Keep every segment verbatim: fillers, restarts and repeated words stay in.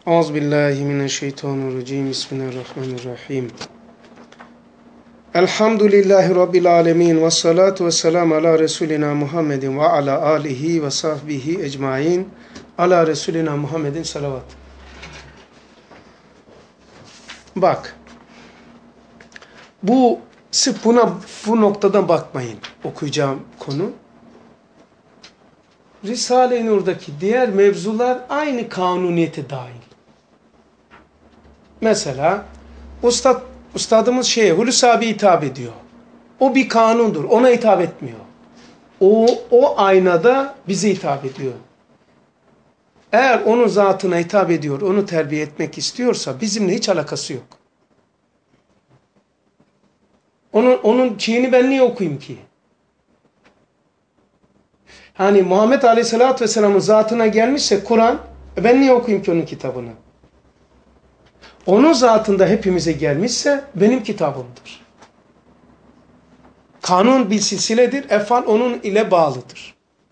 Euzubillahimineşşeytanirracim. Bismillahirrahmanirrahim. Elhamdülillahi Rabbil alemin. Ve salatu ve selamu ala Resulina Muhammedin ve ala alihi ve sahbihi ecmain. Ala Resulina Muhammedin salavat. Bak. Bu, sırf buna, bu noktadan bakmayın. Okuyacağım konu. Risale-i Nur'daki diğer mevzular aynı kanuniyete dahil. Mesela ustad, ustadımız şeye Hulusi abi hitap ediyor. O bir kanundur. Ona hitap etmiyor. O, o aynada bize hitap ediyor. Eğer onun zatına hitap ediyor, onu terbiye etmek istiyorsa bizimle hiç alakası yok. Onun, onun şeyini ben niye okuyayım ki? Hani Muhammed Aleyhisselatü Vesselam'ın zatına gelmişse Kur'an, ben niye okuyayım ki onun kitabını? Onun zatında hepimize gelmişse benim kitabımdır. Kanun bir silsiledir, efal onun ile bağlıdır.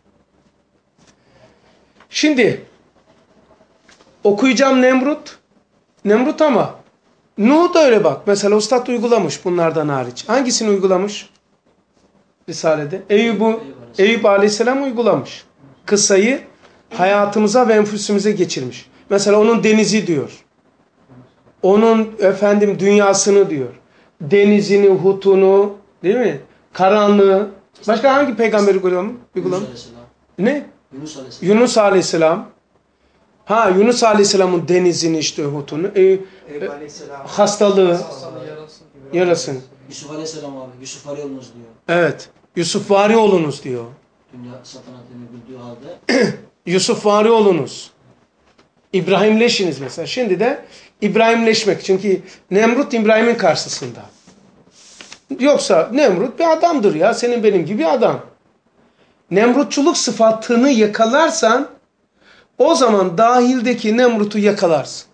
Şimdi okuyacağım Nemrut, Nemrut ama Nuh da öyle bak. Mesela Ustad uygulamış bunlardan hariç. Hangisini uygulamış? Risale'de. Eyüp'ü, Eyüp Aleyhisselam uygulamış. Kıssayı hayatımıza ve enfüsümüze geçirmiş. Mesela onun denizi diyor. Onun efendim dünyasını diyor. Denizini, hutunu, değil mi? Karanlığı. Başka hangi peygamber uygulamış? Ne? Yunus Aleyhisselam. Yunus Aleyhisselam. Ha Yunus Aleyhisselam'ın denizini işte hutunu. E, e, hastalığı. Yarasını. Yusuf Aleyhisselam abi. Yusuf arıyorsunuz diyor. Evet. Yusuf vari olunuz diyor. Dünya saltanatını güldüğü halde. Yusuf vari olunuz. İbrahimleşiniz mesela. Şimdi de İbrahimleşmek. Çünkü Nemrut İbrahim'in karşısında. Yoksa Nemrut bir adamdır ya. Senin benim gibi adam. Nemrutçuluk sıfatını yakalarsan o zaman dahildeki Nemrut'u yakalarsın.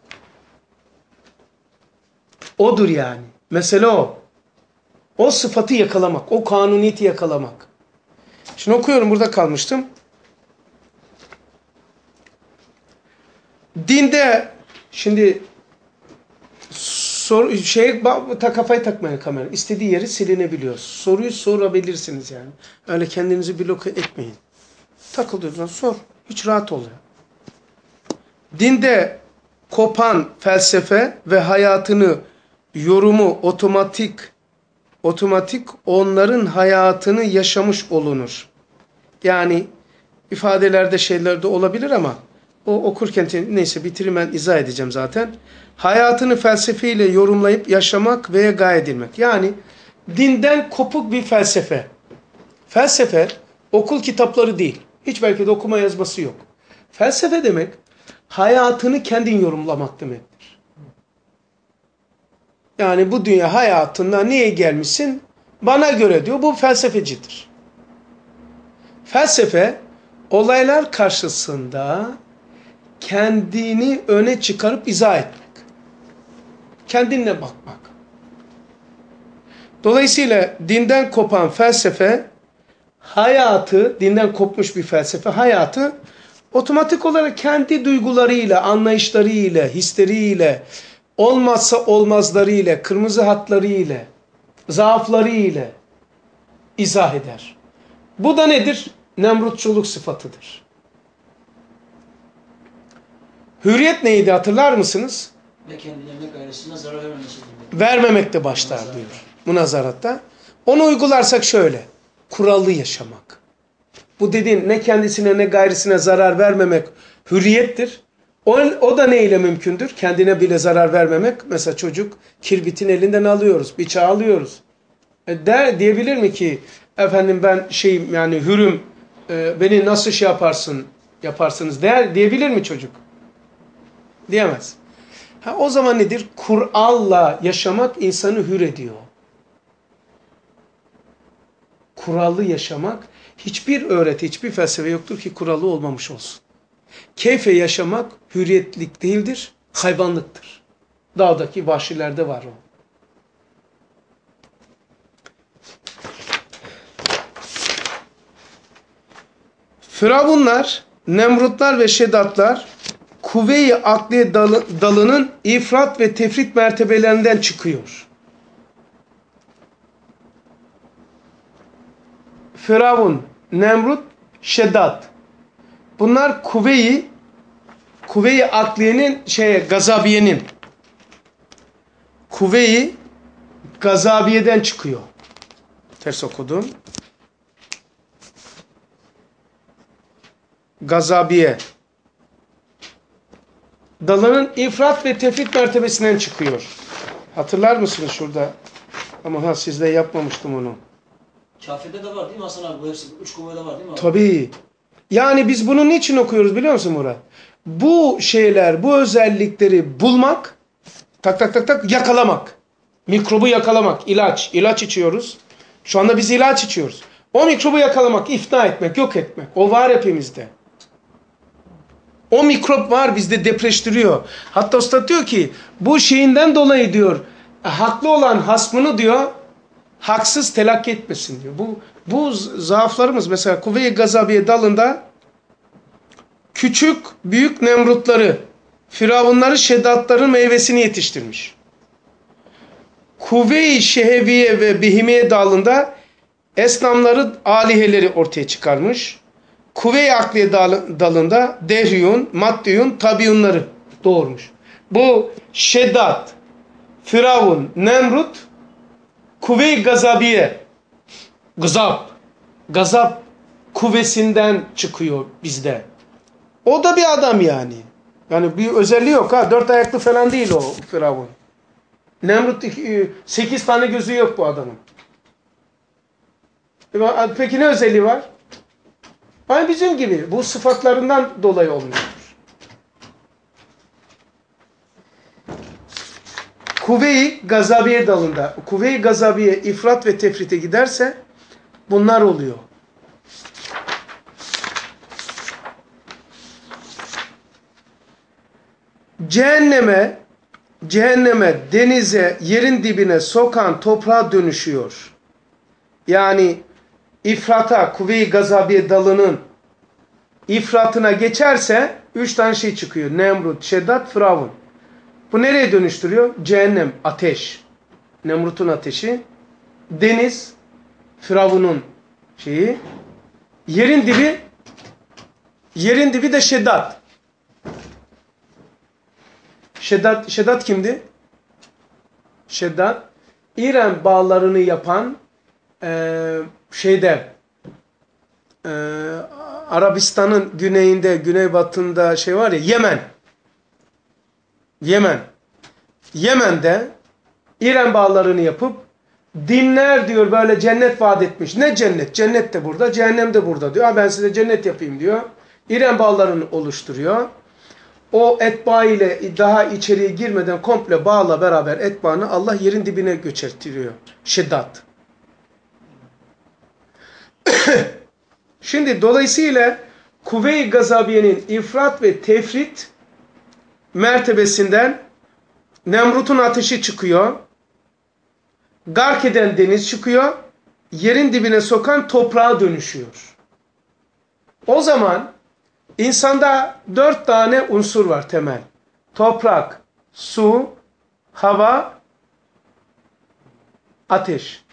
Odur yani. Mesele o. O sıfatı yakalamak. O kanuniyeti yakalamak. Şimdi okuyorum. Burada kalmıştım. Dinde şimdi sor, şey, ta, kafayı takmayın kamera. İstediği yeri silinebiliyor. Soruyu sorabilirsiniz yani. Öyle kendinizi bloke etmeyin. Takıldığınızda sor. Hiç rahat ol ya. Dinde kopan felsefe ve hayatını yorumu otomatik otomatik onların hayatını yaşamış olunur. Yani ifadelerde şeylerde olabilir ama o okurken neyse bitireyim ben izah edeceğim zaten. Hayatını felsefeyle yorumlayıp yaşamak veya gaye edilmek. Yani dinden kopuk bir felsefe. Felsefe okul kitapları değil. Hiç belki de okuma yazması yok. Felsefe demek hayatını kendin yorumlamak demektir. Yani bu dünya hayatında niye gelmişsin? Bana göre diyor bu felsefecidir. Felsefe olaylar karşısında kendini öne çıkarıp izah etmek. Kendinle bakmak. Dolayısıyla dinden kopan felsefe hayatı, dinden kopmuş bir felsefe hayatı otomatik olarak kendi duygularıyla, anlayışlarıyla, hisleriyle, olmazsa olmazlarıyla, kırmızı hatlarıyla, zaaflarıyla izah eder. Bu da nedir? Nemrutçuluk sıfatıdır. Hürriyet neydi hatırlar mısınız? Ve kendilerine gayrısına zarar vermemesidir. Vermemekte başlar diyor münazaratta. Onu uygularsak şöyle. Kurallı yaşamak. Bu dediğin ne kendisine ne gayrısına zarar vermemek hürriyettir. O, o da neyle mümkündür? Kendine bile zarar vermemek. Mesela çocuk kirbitin elinden alıyoruz. Bıçağı alıyoruz. E der, diyebilir mi ki efendim ben şeyim yani hürüm e, beni nasıl şey yaparsın yaparsınız der diyebilir mi çocuk? Diyemez. Ha, o zaman nedir? Kur'an'la yaşamak insanı hür ediyor. Kurallı yaşamak hiçbir öğreti, hiçbir felsefe yoktur ki kurallı olmamış olsun. Keyfe yaşamak hürriyetlik değildir, hayvanlıktır. Dağdaki vahşilerde var o. Firavunlar, Nemrutlar ve Şedatlar kuvve-i akliye dalı, dalının ifrat ve tefrit mertebelerinden çıkıyor. Firavun, Nemrut, Şeddat. Bunlar kuvve-i kuvve-i akliyenin şeye gazabiyenin kuvve-i gazabiyeden çıkıyor. Ters okudum. Gazabiye. Dalının ifrat ve tefrit mertebesinden çıkıyor. Hatırlar mısınız şurada? Ama ha sizde yapmamıştım onu. Kafir'de de var değil mi Hasan abi? Bu hepsi üç kuvvede var değil mi abi? Tabii. Yani biz bunu niçin okuyoruz biliyor musun Murat? Bu şeyler, bu özellikleri bulmak, tak tak tak tak yakalamak. Mikrobu yakalamak, ilaç. İlaç içiyoruz. Şu anda biz ilaç içiyoruz. O mikrobu yakalamak, ifna etmek, yok etmek. O var hepimizde. O mikrop var bizde, depreştiriyor. Hatta usta diyor ki bu şeyinden dolayı diyor haklı olan hasmını diyor haksız telakki etmesin diyor. Bu, bu zaaflarımız mesela kuvve-i gazabiye dalında küçük büyük nemrutları, firavunları, şeddatların meyvesini yetiştirmiş. Kuvve-i şeheviye ve behimiye dalında esnamları, aliheleri ortaya çıkarmış. Kuvve-i akliye dalında dehriyun, maddiyun, tabiyunları doğurmuş. Bu şeddat, firavun, nemrut, kuvve-i gazabiye, gazap, gazap kuvvesinden çıkıyor bizde. O da bir adam yani. Yani bir özelliği yok ha. Dört ayaklı falan değil o firavun. Nemrut sekiz tane gözü yok bu adamın. Peki ne özelliği var? Aynı bizim gibi. Bu sıfatlarından dolayı olmuştur. Kuvve-i gazabiye dalında, kuvve-i gazabiye ifrat ve tefrite giderse bunlar oluyor. Cehenneme, cehenneme, denize, yerin dibine sokan toprağa dönüşüyor. Yani ifrata, kuvve-i gazabiye dalının ifratına geçerse üç tane şey çıkıyor. Nemrut, Şeddat, Firavun. Bu nereye dönüştürüyor? Cehennem, ateş. Nemrut'un ateşi. Deniz, Firavun'un şeyi. Yerin dibi, yerin dibi de Şeddat. Şeddat, Şeddat kimdi? Şeddat, İran bağlarını yapan e, şeyde e, Arabistan'ın güneyinde, güneybatında şey var ya, Yemen. Yemen. Yemen'de İran bağlarını yapıp dinler diyor böyle cennet vaat etmiş. Ne cennet? Cennet de burada, cehennem de burada diyor. Ha, ben size cennet yapayım diyor. İran bağlarını oluşturuyor. O etba ile daha içeriye girmeden komple bağla beraber etbaını Allah yerin dibine göçertiriyor. Şiddat. Şimdi dolayısıyla kuvve-i gazabiyenin ifrat ve tefrit mertebesinden Nemrut'un ateşi çıkıyor. Gark eden deniz çıkıyor. Yerin dibine sokan toprağa dönüşüyor. O zaman insanda dört tane unsur var temel. Toprak, su, hava, ateş.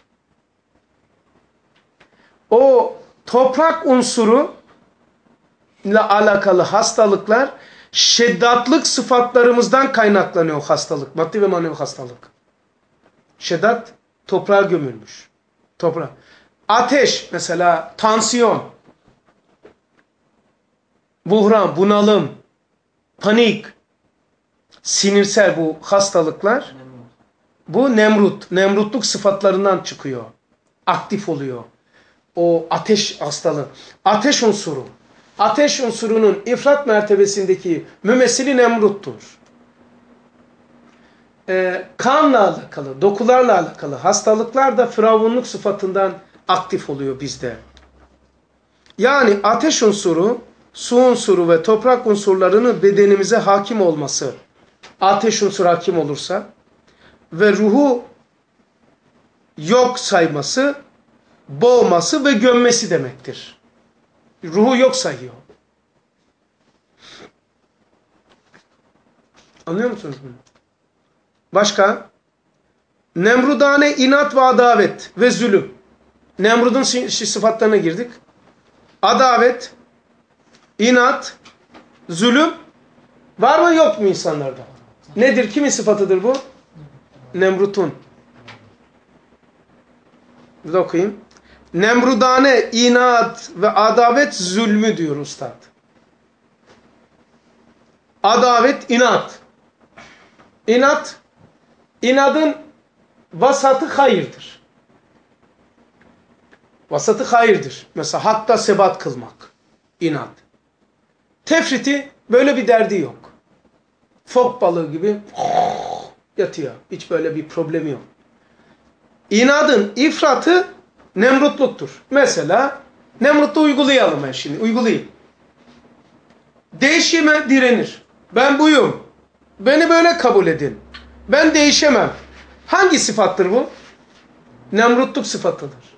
O toprak unsuru ile alakalı hastalıklar şeddatlık sıfatlarımızdan kaynaklanıyor hastalık. Maddi ve manevi hastalık. Şeddat toprağa gömülmüş. Toprak. Ateş mesela tansiyon, buhran, bunalım, panik, sinirsel bu hastalıklar. Bu Nemrut. Nemrutluk sıfatlarından çıkıyor. Aktif oluyor. O ateş hastalığı. Ateş unsuru. Ateş unsurunun ifrat mertebesindeki mümessili Nemrut'tur. Ee, kanla alakalı, dokularla alakalı hastalıklar da firavunluk sıfatından aktif oluyor bizde. Yani ateş unsuru, su unsuru ve toprak unsurlarının bedenimize hakim olması, ateş unsuru hakim olursa ve ruhu yok sayması, boğması ve gömmesi demektir. Ruhu yok sayıyor. Anlıyor musunuz bunu? Başka? Nemrudane inat ve adavet ve zulüm. Nemrud'un sıfatlarına girdik. Adavet, inat, zulüm var mı yok mu insanlarda? Nedir? Kimin sıfatıdır bu? Nemrut'un. Bir de okuyayım. Nemrudane inat ve adavet zulmü diyor ustad. Adavet, inat. İnat, inadın vasatı hayırdır. Vasatı hayırdır. Mesela hakta sebat kılmak. İnat. Tefriti böyle bir derdi yok. Fok balığı gibi yatıyor. Hiç böyle bir problemi yok. İnadın ifratı nemrutluktur. Mesela Nemrut'ta uygulayalım ben şimdi. Uygulayayım. Değişime direnir. Ben buyum. Beni böyle kabul edin. Ben değişemem. Hangi sıfattır bu? Nemrutluk sıfatıdır.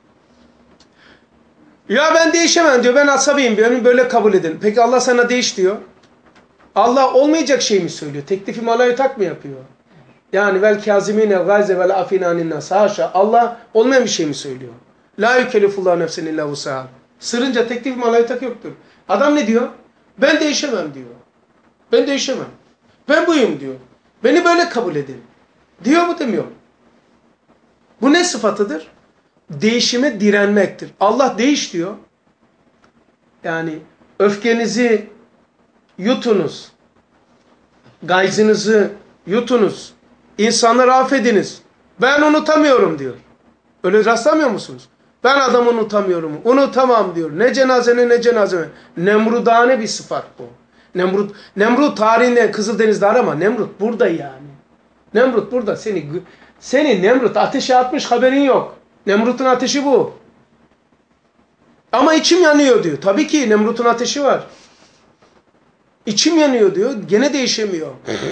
Ya ben değişemem diyor. Ben asabiyim. Beni böyle kabul edin. Peki Allah sana değiş diyor. Allah olmayacak şey mi söylüyor? Teklifi malayutak mı yapıyor? Yani vel kazimine gayze vel afinanin nas. Haşa. Allah olmayan bir şey mi söylüyor? La yükellifullahu nefsen illa vus'aha. Sırınca teklif malayutak yoktur. Adam ne diyor? Ben değişemem diyor. Ben değişemem. Ben buyum diyor. Beni böyle kabul edin. Diyor mu demiyor? Bu ne sıfatıdır? Değişime direnmektir. Allah değiş diyor. Yani öfkenizi yutunuz. Gayzınızı yutunuz. İnsanları affediniz. Ben unutamıyorum diyor. Öyle rastlamıyor musunuz? Ben adamı unutamıyorum. Unutamam diyor. Ne cenazene ne cenazeme. Nemrudane bir sıfat bu. Nemrut, Nemrut tarihinde Kızıldeniz'de arama. Nemrut burada yani. Nemrut burada. Seni, seni Nemrut ateşe atmış, haberin yok. Nemrut'un ateşi bu. Ama içim yanıyor diyor. Tabii ki Nemrut'un ateşi var. İçim yanıyor diyor. Gene değişemiyor.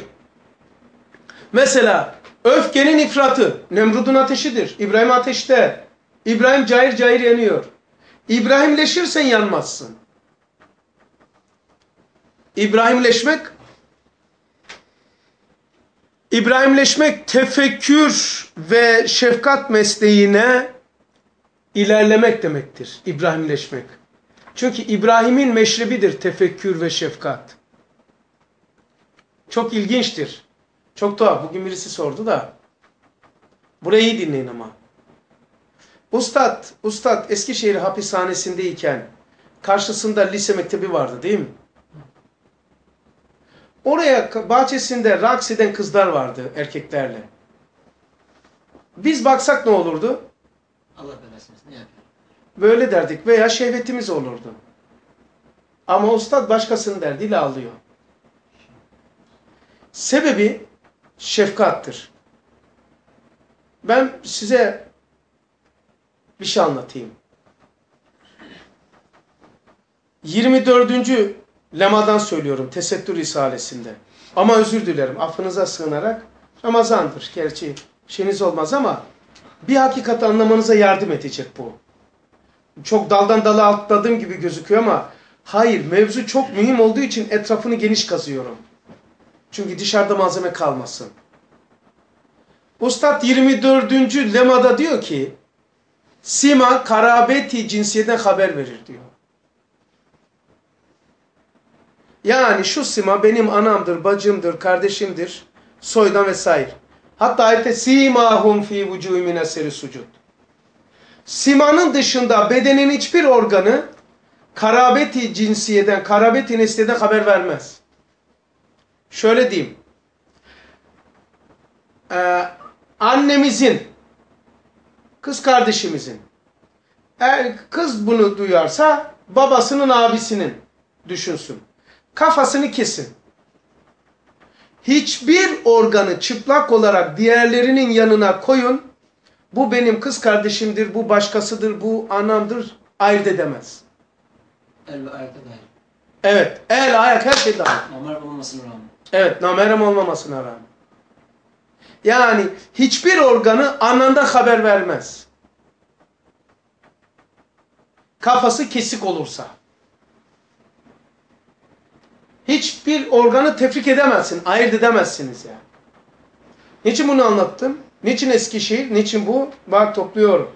Mesela öfkenin ifratı Nemrut'un ateşidir. İbrahim ateşte. İbrahim cayır cayır yanıyor. İbrahimleşirsen yanmazsın. İbrahimleşmek İbrahimleşmek tefekkür ve şefkat mesleğine ilerlemek demektir. İbrahimleşmek. Çünkü İbrahim'in meşrebidir tefekkür ve şefkat. Çok ilginçtir. Çok tuhaf. Bugün birisi sordu da. Burayı iyi dinleyin ama. Ustad, Ustad Eskişehir hapishanesindeyken karşısında lise mektebi vardı değil mi? Oraya bahçesinde raks eden kızlar vardı erkeklerle. Biz baksak ne olurdu? Allah belasını ne yapıyor? Böyle derdik veya şehvetimiz olurdu. Ama ustad başkasının derdiyle ağlıyor. Sebebi şefkattır. Ben size bir şey anlatayım. yirmi dördüncü lemadan söylüyorum Tesettür Risalesi'nde. Ama özür dilerim affınıza sığınarak. Ramazandır gerçi şeyiniz olmaz ama bir hakikati anlamanıza yardım edecek bu. Çok daldan dala atladığım gibi gözüküyor ama hayır, mevzu çok mühim olduğu için etrafını geniş kazıyorum. Çünkü dışarıda malzeme kalmasın. Ustad yirmi dördüncü lemada diyor ki sima karabeti cinsiyeden haber verir diyor. Yani şu sima benim anamdır, bacımdır, kardeşimdir, soydan vesaire. Hatta ayette simahum fi vucuhi min eseri sucud. Simanın dışında bedenin hiçbir organı karabeti cinsiyeden, karabeti nesliden haber vermez. Şöyle diyeyim. Ee, annemizin, kız kardeşimizin, eğer kız bunu duyarsa babasının abisinin düşünsün. Kafasını kesin. Hiçbir organı çıplak olarak diğerlerinin yanına koyun. Bu benim kız kardeşimdir, bu başkasıdır, bu anamdır ayırt edemez. El ve ayakta dahil. Evet, el, ayak her şey dahil. Namerem olmamasına rağmen. Evet, namerem olmamasına rağmen. Yani hiçbir organı anandan haber vermez. Kafası kesik olursa. Hiçbir organı tefrik edemezsin, ayırt edemezsiniz yani. Niçin bunu anlattım? Niçin Eskişehir? Niçin bu? Bak topluyorum.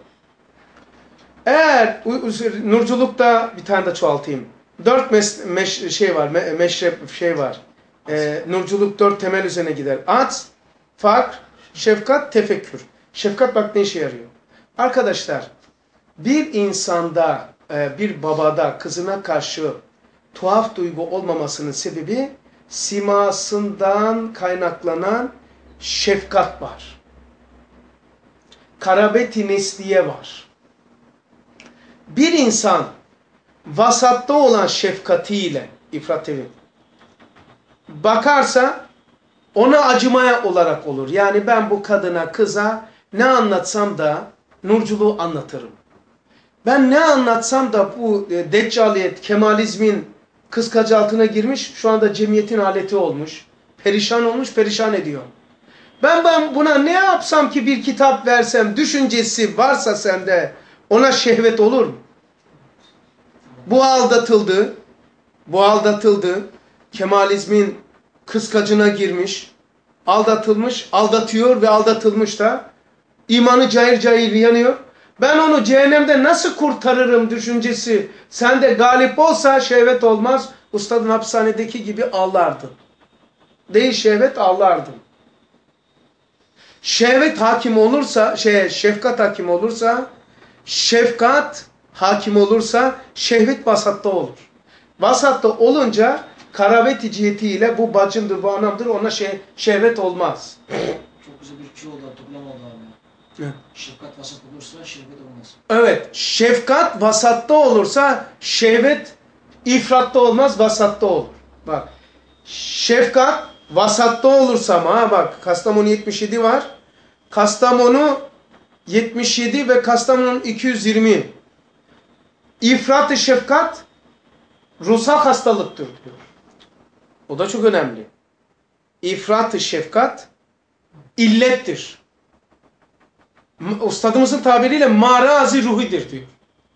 Eğer nurculukta bir tane de çoğaltayım. Dört mes, meş, şey var, me, meşrep şey var. Ee, nurculuk dört temel üzerine gider. At, fakr, şefkat, tefekkür. Şefkat bak ne işe yarıyor. Arkadaşlar, bir insanda, bir babada kızına karşı tuhaf duygu olmamasının sebebi simasından kaynaklanan şefkat var. Karabeti nesliye var. Bir insan vasatta olan şefkatiyle ifrat edin. Bakarsa ona acımaya olarak olur. Yani ben bu kadına, kıza ne anlatsam da nurculuğu anlatırım. Ben ne anlatsam da bu deccaliyet, kemalizmin kıskacı altına girmiş, şu anda cemiyetin aleti olmuş. Perişan olmuş, perişan ediyor. Ben, ben buna ne yapsam ki bir kitap versem, düşüncesi varsa sende ona şehvet olur mu? Bu aldatıldı, bu aldatıldı, kemalizmin kıskacına girmiş, aldatılmış, aldatıyor ve aldatılmış da imanı cayır cayır yanıyor. Ben onu cehennemde nasıl kurtarırım düşüncesi sende galip olsa şehvet olmaz. Ustadın hapishanedeki gibi ağlardın. Değil şehvet ağlardın. Şehvet hakim olursa, şey, şefkat hakim olursa, şefkat hakim olursa şehvet vasatta olur. Vasatta olunca karaveti cihetiyle bu bacımdır, bu anamdır, ona şey, şehvet olmaz. Çok güzel bir şey oldu, toplama oldu abi. Evet. Şefkat vasat olursa şehvet olmaz. Evet, şefkat vasatta olursa şehvet ifratta olmaz, vasatta olur. Bak, şefkat vasatta olursa ama ha bak Kastamonu yetmiş yedi var. Kastamonu yetmiş yedi ve Kastamonu iki yüz yirmi. İfrat-ı şefkat ruhsal hastalıktır diyor. O da çok önemli. İfrat-ı şefkat illettir. Ustadımızın tabiriyle marazi ruhidir diyor.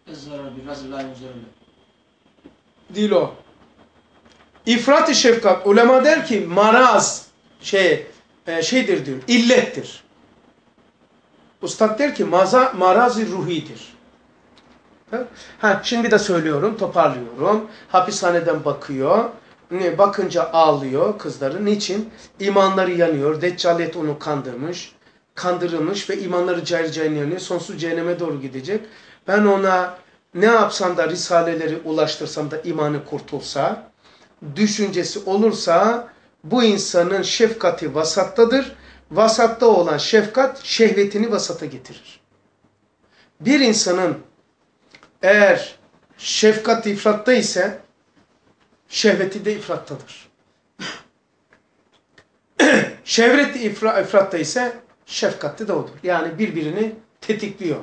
Değil o. İfrat-ı şefkat ulema der ki maraz şey şeydir diyor. İllettir. Ustad der ki maza, marazi ruhidir. Ha, şimdi de söylüyorum, toparlıyorum. Hapishaneden bakıyor. Bakınca ağlıyor kızları. Niçin? İmanları yanıyor. Deccaliyet onu kandırmış. Kandırılmış ve imanları cayır cayır yanıyor. Sonsuz cehenneme doğru gidecek. Ben ona ne yapsam da risaleleri ulaştırsam da imanı kurtulsa, düşüncesi olursa bu insanın şefkati vasattadır. Vasatta olan şefkat şehvetini vasata getirir. Bir insanın eğer şefkat ifratta ise şehveti de ifrattadır. Şehvet ifra, ifratta ise şefkatli de odur. Yani birbirini tetikliyor.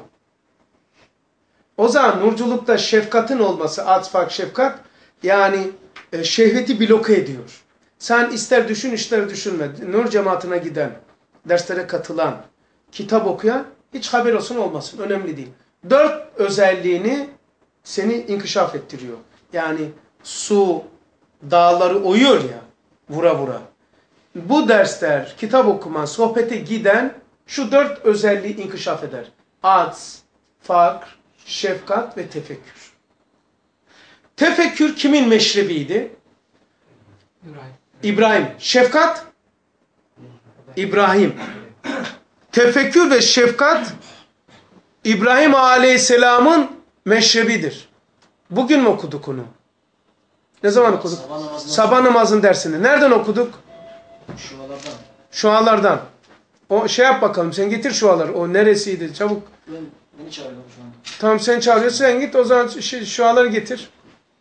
O zaman nurculukta şefkatin olması, atfak şefkat yani e, şehveti bloke ediyor. Sen ister düşün ister düşünme. Nur cemaatine giden, derslere katılan, kitap okuyan hiç haber olsun olmasın. Önemli değil. Dört özelliğini seni inkişaf ettiriyor. Yani su, dağları oyuyor ya, vura vura. Bu dersler, kitap okuma, sohbete giden şu dört özelliği inkişaf eder. Atf, fakr, şefkat ve tefekkür. Tefekkür kimin meşrebiydi? İbrahim. İbrahim. Şefkat? İbrahim. Tefekkür ve şefkat İbrahim Aleyhisselam'ın meşrebidir. Bugün mü okuduk onu? Ne zaman okuduk? Sabah namazının, Sabah namazın dersini. Nereden okuduk? Şualardan. Şualardan. O şey yap bakalım. Sen getir şuaları. O neresiydi? Çabuk. Ben, beni çağırıyorum şu anda. Tamam sen çağırıyorsun. Sen git o zaman şey, şuaları getir.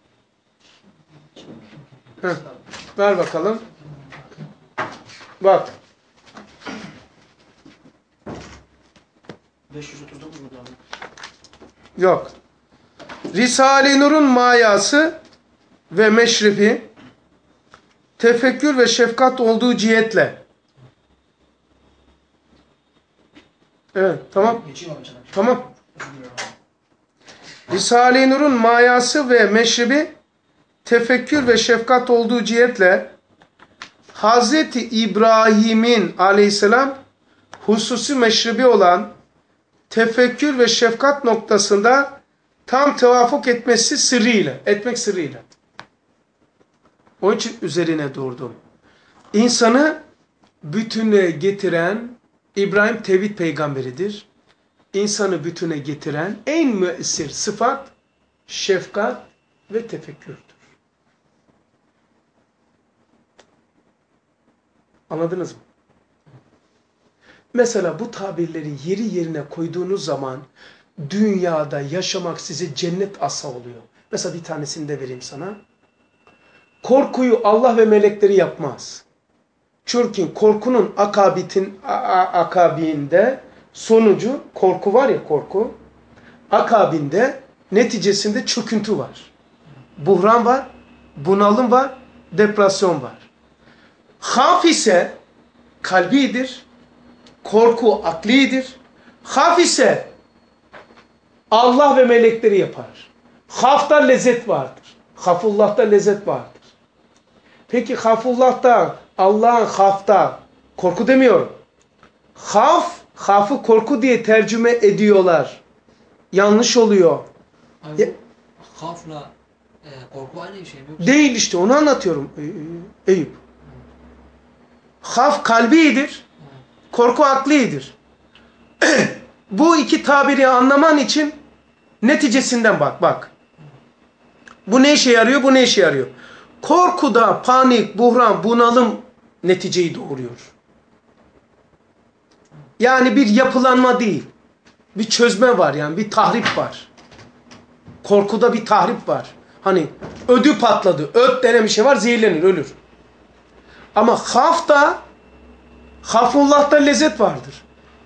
Heh. Ver bakalım. Bak. beş yüz otuz dokuz mu abi? Yok. Risale-i Nur'un mayası ve meşrefi tefekkür ve şefkat olduğu cihetle. Evet, tamam. Tamam. Risale-i Nur'un mayası ve meşrebi tefekkür ve şefkat olduğu cihetle Hazreti İbrahim'in aleyhisselam hususi meşrebi olan tefekkür ve şefkat noktasında tam tevafuk etmesi sırrıyla, etmek sırrıyla. Onun için üzerine durdum. İnsanı bütüne getiren, İbrahim tevhid peygamberidir. İnsanı bütüne getiren en müessir sıfat şefkat ve tefekkürdür. Anladınız mı? Mesela bu tabirleri yeri yerine koyduğunuz zaman dünyada yaşamak size cennet asa oluyor. Mesela bir tanesini de vereyim sana. Korkuyu Allah ve melekleri yapmaz. Çünkü korkunun akabitin, akabinde sonucu, korku var ya korku, akabinde neticesinde çöküntü var. Buhran var, bunalım var, depresyon var. Haf ise kalbidir, korku aklidir. Haf ise Allah ve melekleri yapar. Hafta lezzet vardır. Hafullah'ta lezzet vardır. Peki hafullah'ta, Allah'ın hafta, korku demiyorum. Haf, hafı korku diye tercüme ediyorlar. Yanlış oluyor. Abi, ya, hafla e, korku aynı şey mi? Değil işte, onu anlatıyorum Eyüp. Haf kalbidir, korku aklidir. Bu iki tabiri anlaman için neticesinden bak, bak. Bu ne işe yarıyor, bu ne işe yarıyor? Korkuda panik, buhran, bunalım neticeyi doğuruyor. Yani bir yapılanma değil. Bir çözme var yani, bir tahrip var. Korkuda bir tahrip var. Hani ödü patladı, öt denen bir şey var, zehirlenir, ölür. Ama hafta, hafullah'ta lezzet vardır.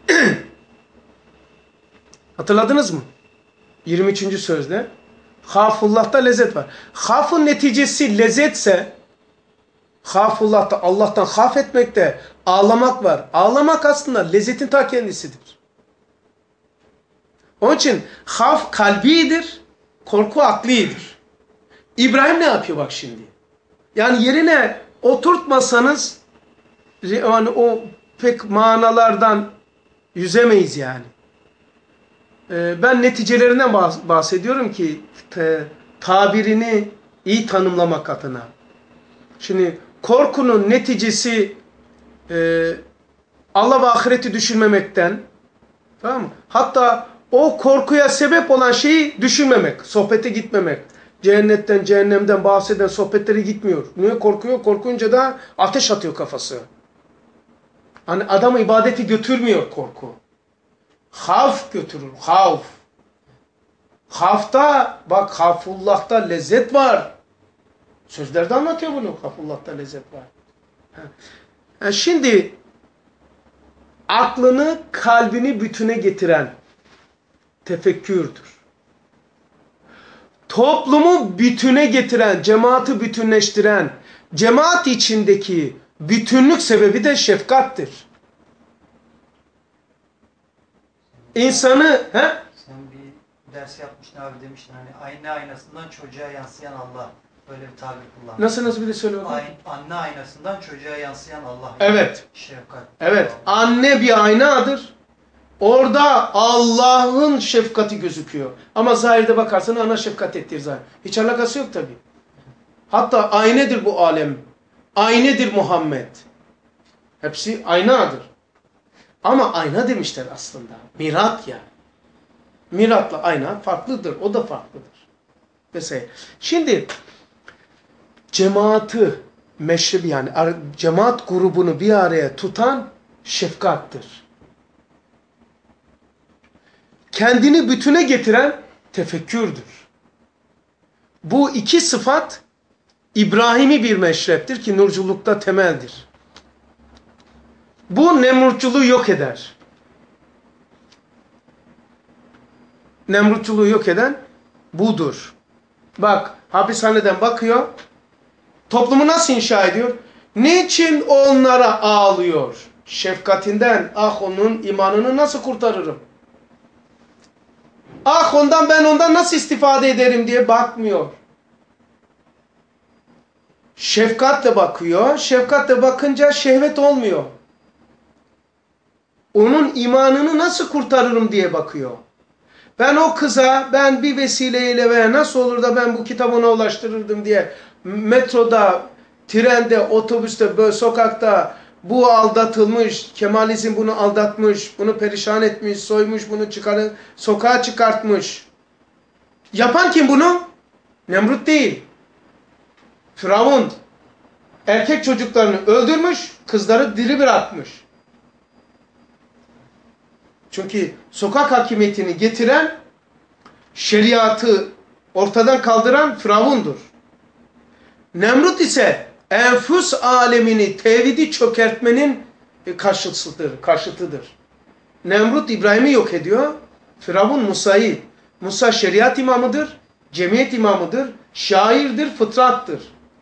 Hatırladınız mı? yirmi üçüncü sözde. Hafullah'ta lezzet var. Hafın neticesi lezzetse, hafullah'ta Allah'tan haf etmekte ağlamak var. Ağlamak aslında lezzetin ta kendisidir. Onun için haf kalbidir, korku aklidir. İbrahim ne yapıyor bak şimdi? Yani yerine oturtmasanız yani o pek manalardan yüzemeyiz yani. Ee, ben neticelerinden bahsediyorum ki te, tabirini iyi tanımlamak adına. Şimdi korkunun neticesi e, Allah ve ahireti düşünmemekten, tamam mı? Hatta o korkuya sebep olan şeyi düşünmemek, sohbete gitmemek. Cehennetten, cehennemden bahseden sohbetlere gitmiyor. Niye korkuyor? Korkunca da ateş atıyor kafası. Hani adamı ibadeti götürmüyor korku. Havf götürür, havf. Havfta, bak hafullah'ta lezzet var. Sözlerde anlatıyor bunu, hafullah'ta lezzet var. Yani şimdi aklını, kalbini bütüne getiren tefekkürdür. Toplumu bütüne getiren, cemaati bütünleştiren, cemaat içindeki bütünlük sebebi de şefkattir. İnsanı, he? Sen bir ders yapmıştın abi, demiştin hani ayna aynasından çocuğa yansıyan Allah. Böyle bir tabir kullanmıştın. Nasıl nasıl bir de söyle bakalım. Anne aynasından çocuğa yansıyan Allah. Evet. Şefkat. Evet. Anne bir aynadır. Orada Allah'ın şefkati gözüküyor. Ama zahirde bakarsan ana şefkat ettir zahir. Hiç alakası yok tabii. Hatta aynedir bu alem. Aynedir Muhammed. Hepsi aynadır. Ama ayna demişler aslında. Mirat yani. Miratla ayna farklıdır. O da farklıdır. Mesela. Şimdi cemaati meşrebi yani cemaat grubunu bir araya tutan şefkattır. Kendini bütüne getiren tefekkürdür. Bu iki sıfat İbrahimi bir meşreptir ki nurculukta temeldir. Bu nemrutçuluğu yok eder. Nemrutçuluğu yok eden budur. Bak hapishaneden bakıyor. Toplumu nasıl inşa ediyor? Niçin onlara ağlıyor? Şefkatinden, ah onun imanını nasıl kurtarırım? Ah ondan ben ondan nasıl istifade ederim diye bakmıyor. Şefkatle bakıyor. Şefkatle bakınca şehvet olmuyor. Onun imanını nasıl kurtarırım diye bakıyor. Ben o kıza ben bir vesileyle veya nasıl olur da ben bu kitabı ona ulaştırırdım diye metroda, trende, otobüste, böyle sokakta bu aldatılmış, Kemalizm bunu aldatmış, bunu perişan etmiş, soymuş, bunu çıkarı, sokağa çıkartmış. Yapan kim bunu? Nemrut değil. Firavun. Erkek çocuklarını öldürmüş, kızları diri bırakmış. Çünkü sokak hakimiyetini getiren, şeriatı ortadan kaldıran Firavundur. Nemrut ise enfüs alemini, tevhidi çökertmenin karşıtıdır, karşıtıdır. Nemrut İbrahim'i yok ediyor. Firavun Musa'yı. Musa şeriat imamıdır, cemiyet imamıdır, şairdir, fıtrattır.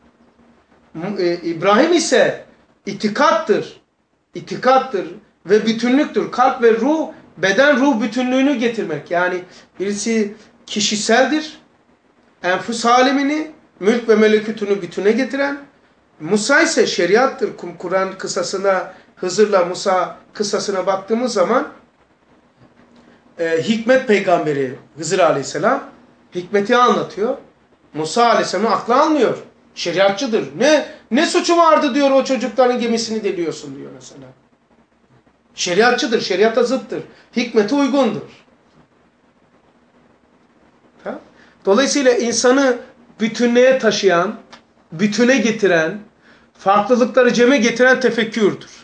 İbrahim ise itikattır, itikattır ve bütünlüktür. Kalp ve ruh, beden ruh bütünlüğünü getirmek. Yani birisi kişiseldir, enfüs alemini, mülk ve melekutunu bütüne getiren. Musa ise şeriattır. Kur'an kıssasına, Hızır'la Musa kıssasına baktığımız zaman e, hikmet peygamberi Hızır aleyhisselam hikmeti anlatıyor. Musa aleyhisselam aklı almıyor. Şeriatçıdır. Ne ne suçu vardı diyor, o çocukların gemisini deliyorsun diyor mesela. Şeriatçıdır, şeriata zıttır. Hikmeti uygundur. Ha? Dolayısıyla insanı bütünlüğe taşıyan, bütüne getiren, farklılıkları ceme getiren tefekkürdür.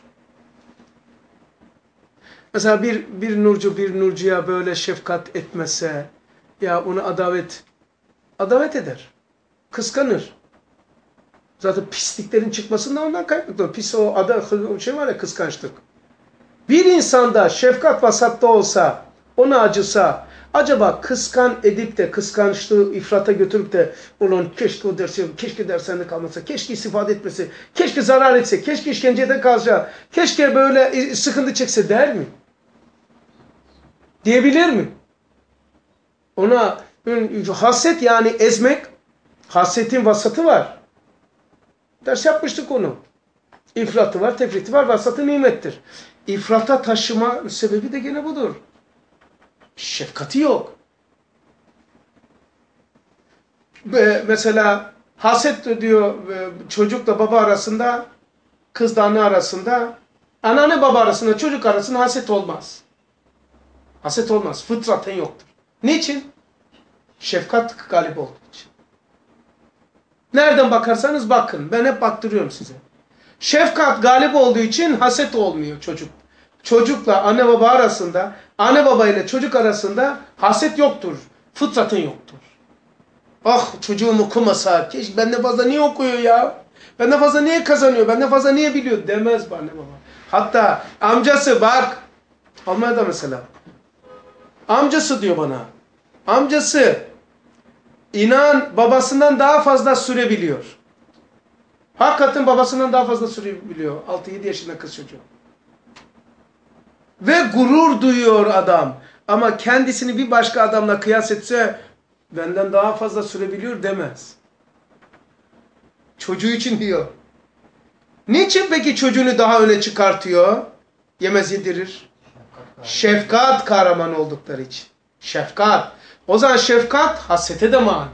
Mesela bir, bir nurcu bir nurcuya böyle şefkat etmese, ya onu adavet, adavet eder. Kıskanır. Zaten pisliklerin çıkmasında ondan kaynaklı. Pis o ada, şey var ya, kıskançlık. Bir insanda şefkat vasatta olsa, ona acısa, acaba kıskan edip de kıskançlığı ifrata götürüp de ulan keşke o dersi, keşke derslerinde kalmasa, keşke istifade etmesi, keşke zarar etse, keşke işkencede kalsa, keşke böyle sıkıntı çekse der mi? Diyebilir mi? Ona haset, yani ezmek, hasetin vasatı var. Ders yapmıştık onu. İfratı var, tefriti var, vasatı nimettir. İfrata taşıma sebebi de gene budur. Şefkati yok. Mesela haset diyor çocukla baba arasında, kızla anne arasında, anneanne baba arasında, çocuk arasında haset olmaz. Haset olmaz. Fıtraten yoktur. Niçin? Şefkat galip olduğu için. Nereden bakarsanız bakın. Ben hep baktırıyorum size. Şefkat galip olduğu için haset olmuyor çocuk. Çocukla anne baba arasında, anne baba ile çocuk arasında haset yoktur. Fıtraten yoktur. Ah çocuğum okumasa, keşke benden fazla niye okuyor ya? Benden fazla niye kazanıyor? Benden fazla niye biliyor? Demez anne baba. Hatta amcası bak, Almanya'da mesela. Amcası diyor bana. Amcası inan babasından daha fazla süre biliyor. Hakikaten babasından daha fazla süre biliyor. altı yedi yaşında kız çocuğu. Ve gurur duyuyor adam. Ama kendisini bir başka adamla kıyas etse benden daha fazla süre biliyor demez. Çocuğu için diyor. Niçin peki çocuğunu daha öne çıkartıyor? Yemez yedirir. Şefkat kahraman oldukları için. Şefkat. O zaman şefkat hasete de mani.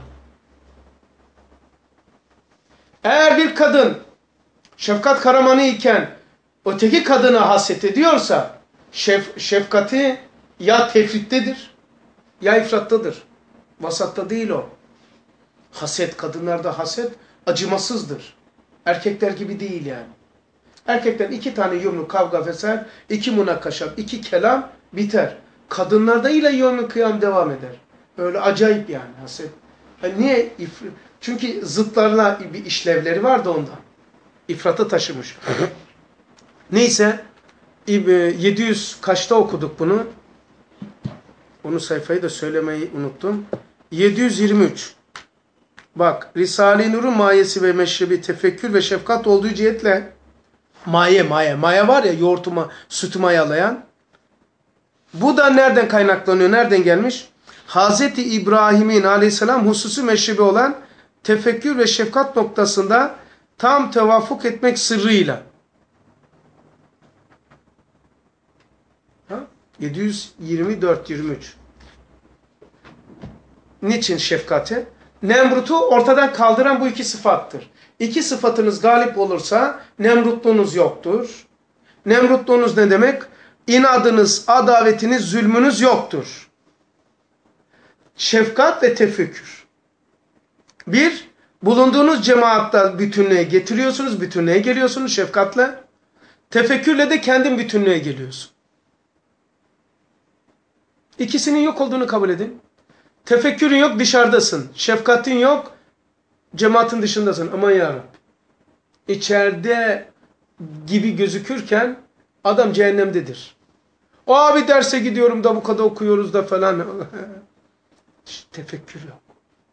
Eğer bir kadın şefkat kahramanı iken öteki kadına haset ediyorsa şef, şefkati ya tefrittedir ya ifrattadır. Vasatta değil o. Haset, kadınlarda haset acımasızdır. Erkekler gibi değil yani. Erkekler iki tane yumruk, kavga vesaire, iki münakaşa, iki kelam biter. Kadınlarda ile yumruk kıyam devam eder. Öyle acayip yani haset. Yani niye? Çünkü zıtlarla bir işlevleri vardı ondan. İfrata taşımış. Neyse yedi yüz kaçta okuduk bunu? Onu sayfayı da söylemeyi unuttum. yedi yüz yirmi üç. Bak, Risale-i Nur'un mayesi ve meşrebi tefekkür ve şefkat olduğu cihetle maye, maye, maye var ya, yoğurtuma, sütü mayalayan. Bu da nereden kaynaklanıyor, nereden gelmiş? Hazreti İbrahim'in aleyhisselam hususi meşrebi olan tefekkür ve şefkat noktasında tam tevafuk etmek sırrıyla. Ha? yedi yüz yirmi dört yirmi üç. Niçin şefkati? Nemrut'u ortadan kaldıran bu iki sıfattır. İki sıfatınız galip olursa nemrutluğunuz yoktur. Nemrutluğunuz ne demek? İnadınız, adavetiniz, zulmünüz yoktur. Şefkat ve tefekkür. Bir, bulunduğunuz cemaatta bütünlüğe getiriyorsunuz, bütünlüğe geliyorsunuz şefkatle. Tefekkürle de kendin bütünlüğe geliyorsun. İkisinin yok olduğunu kabul edin. Tefekkürün yok, dışarıdasın. Şefkatin yok, cemaatin dışındasın. Aman yarabbim. İçeride gibi gözükürken adam cehennemdedir. O abi derse gidiyorum da bu kadar okuyoruz da falan. Tefekkür yok.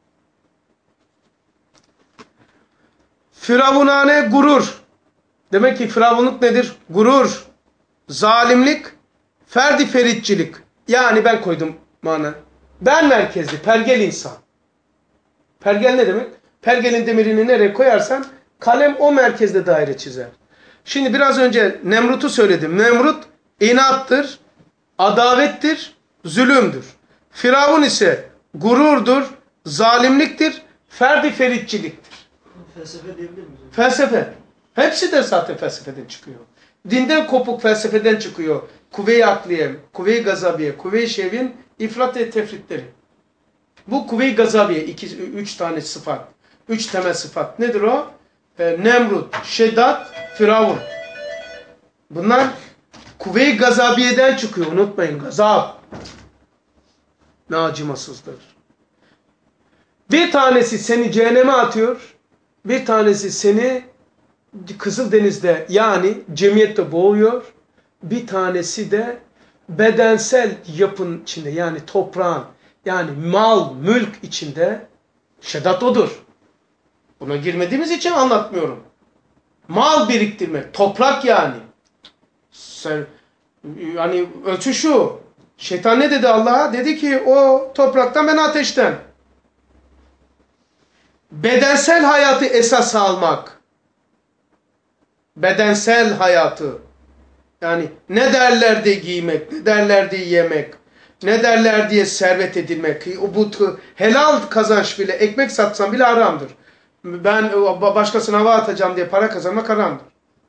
Firavunane gurur. Demek ki firavunluk nedir? Gurur, zalimlik, ferdi feritçilik. Yani ben koydum mana. Ben merkezli, pergel insan. Pergel ne demek? Pergelin demirini nereye koyarsan kalem o merkezde daire çizer. Şimdi biraz önce Nemrut'u söyledim. Nemrut inattır, adavettir, zulümdür. Firavun ise gururdur, zalimliktir, ferdi feritçiliktir. Felsefe diyebilir miyiz? Felsefe. Hepsi de zaten felsefeden çıkıyor. Dinden kopuk felsefeden çıkıyor. Kuvve-i akliye, kuvve-i gazabiye, kuvve-i şevin ifrat ve tefritleri. Bu kuvve-i gazabiye, iki, üç tane sıfat. Üç temel sıfat. Nedir o? Ee, Nemrut, Şeddat, Firavun. Bunlar kuvve-i gazabiyeden çıkıyor. Unutmayın. Gazab. Ne acımasızdır. Bir tanesi seni cehenneme atıyor. Bir tanesi seni Kızıldeniz'de yani cemiyette boğuyor. Bir tanesi de bedensel yapın içinde yani toprağın yani mal, mülk içinde şeddat odur. Buna girmediğimiz için anlatmıyorum. Mal biriktirmek, toprak yani. Sen, yani ölçü şu. Şeytan ne dedi Allah'a? Dedi ki o topraktan ben ateşten. Bedensel hayatı esas almak. Bedensel hayatı. Yani ne derler diye giymek, ne derler diye yemek, ne derler diye servet edilmek. Bu helal kazanç bile, ekmek satsan bile haramdır. Ben başkasına hava atacağım diye para kazanmak haramdır.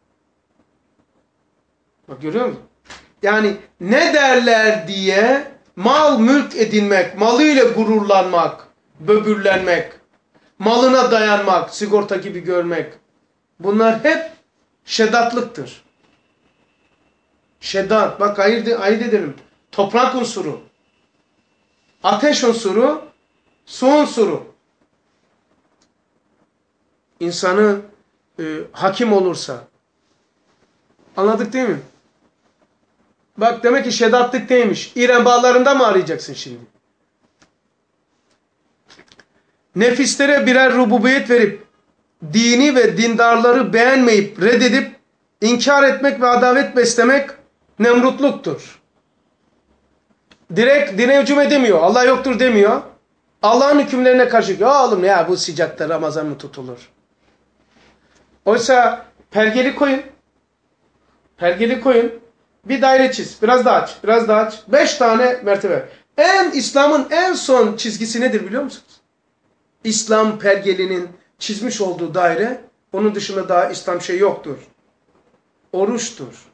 Bak görüyor musun? Yani ne derler diye mal mülk edinmek, malıyla gururlanmak, böbürlenmek, malına dayanmak, sigorta gibi görmek. Bunlar hep şeddatlıktır. Şeddat, bak ayırt, ayırt edelim. Toprak unsuru, ateş unsuru, su unsuru. İnsanı e, hakim olursa. Anladık değil mi? Bak demek ki şeddatlık değilmiş. İrem bağlarında mı arayacaksın şimdi? Nefislere birer rububiyet verip, dini ve dindarları beğenmeyip, reddedip, inkar etmek ve adavet beslemek nemrutluktur. Direkt dine hücum edemiyor. Allah yoktur demiyor. Allah'ın hükümlerine karşı ya oğlum ya bu sıcakta Ramazan mı tutulur? Oysa pergeli koyun. Pergeli koyun. Bir daire çiz. Biraz daha aç. Biraz daha aç. Beş tane mertebe. En İslam'ın en son çizgisi nedir biliyor musunuz? İslam pergelinin çizmiş olduğu daire, onun dışında daha İslam şey yoktur. Oruçtur.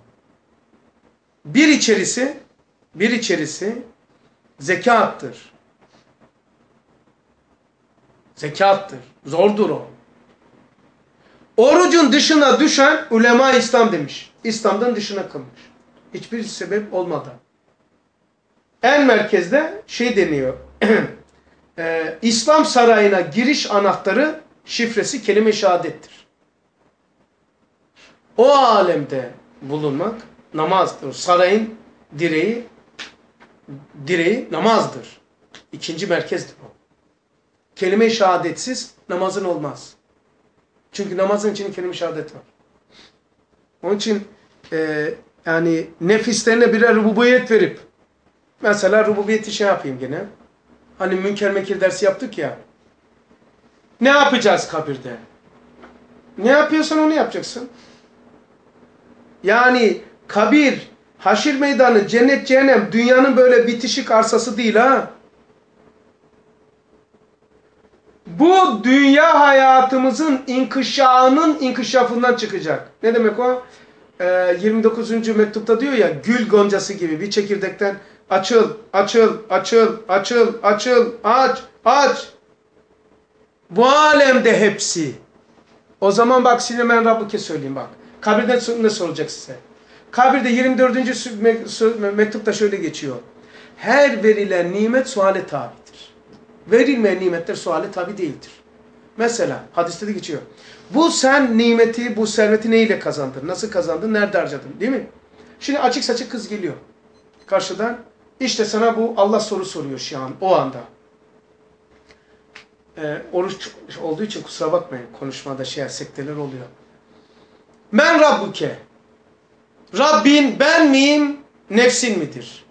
Bir içerisi, bir içerisi zekattır. Zekattır. Zordur o. Orucun dışına düşen ulema İslam demiş. İslam'dan dışına kılmış. Hiçbir sebep olmadan. En merkezde şey deniyor. e, İslam sarayına giriş anahtarı şifresi kelime-i şehadettir. O alemde bulunmak namazdır. Sarayın direği direği namazdır. İkinci merkezdir o. Kelime-i şehadetsiz namazın olmaz. Çünkü namazın içinde kelime-i şehadet var. Onun için e, yani nefislerine birer rububiyet verip mesela rububiyeti şey yapayım gene. Hani münker mekir dersi yaptık ya. Ne yapacağız kabirde? Ne yapıyorsan onu yapacaksın. Yani kabir, haşir meydanı, cennet, cehennem dünyanın böyle bitişik arsası değil ha. Bu dünya hayatımızın inkişafının inkişafından çıkacak. Ne demek o? Ee, yirmi dokuzuncu mektupta diyor ya, gül goncası gibi bir çekirdekten açıl, açıl, açıl, açıl, açıl, aç, aç. Bu alemde hepsi. O zaman bak size ben Rabbuke söyleyeyim bak. Kabirde ne soracak size? Kabirde yirmi dördüncü mektupta şöyle geçiyor. Her verilen nimet suale tabidir. Verilmeyen nimetler suale tabi değildir. Mesela hadiste de geçiyor. Bu sen nimeti, bu serveti neyle kazandın? Nasıl kazandın? Nerede harcadın? Değil mi? Şimdi açık saçık kız geliyor. Karşıdan. İşte sana bu Allah soru soruyor şu an, o anda. Ee, oruç olduğu için kusura bakmayın. Konuşmada şey, sekteler oluyor. Men Rabbuke. Rabbin ben miyim? Nefsin midir?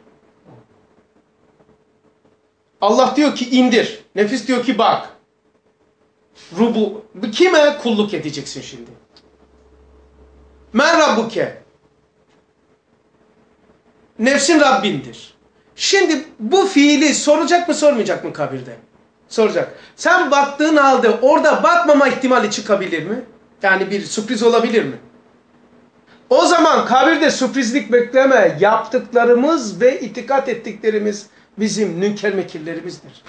Allah diyor ki indir. Nefis diyor ki bak. Rubu. Kime kulluk edeceksin şimdi? Men Rabbuke. Nefsin Rabbindir. Şimdi bu fiili soracak mı sormayacak mı kabirde? Soracak. Sen baktığın halde orada bakmama ihtimali çıkabilir mi? Yani bir sürpriz olabilir mi? O zaman kabirde sürprizlik bekleme. Yaptıklarımız ve itikat ettiklerimiz bizim münker mekirlerimizdir.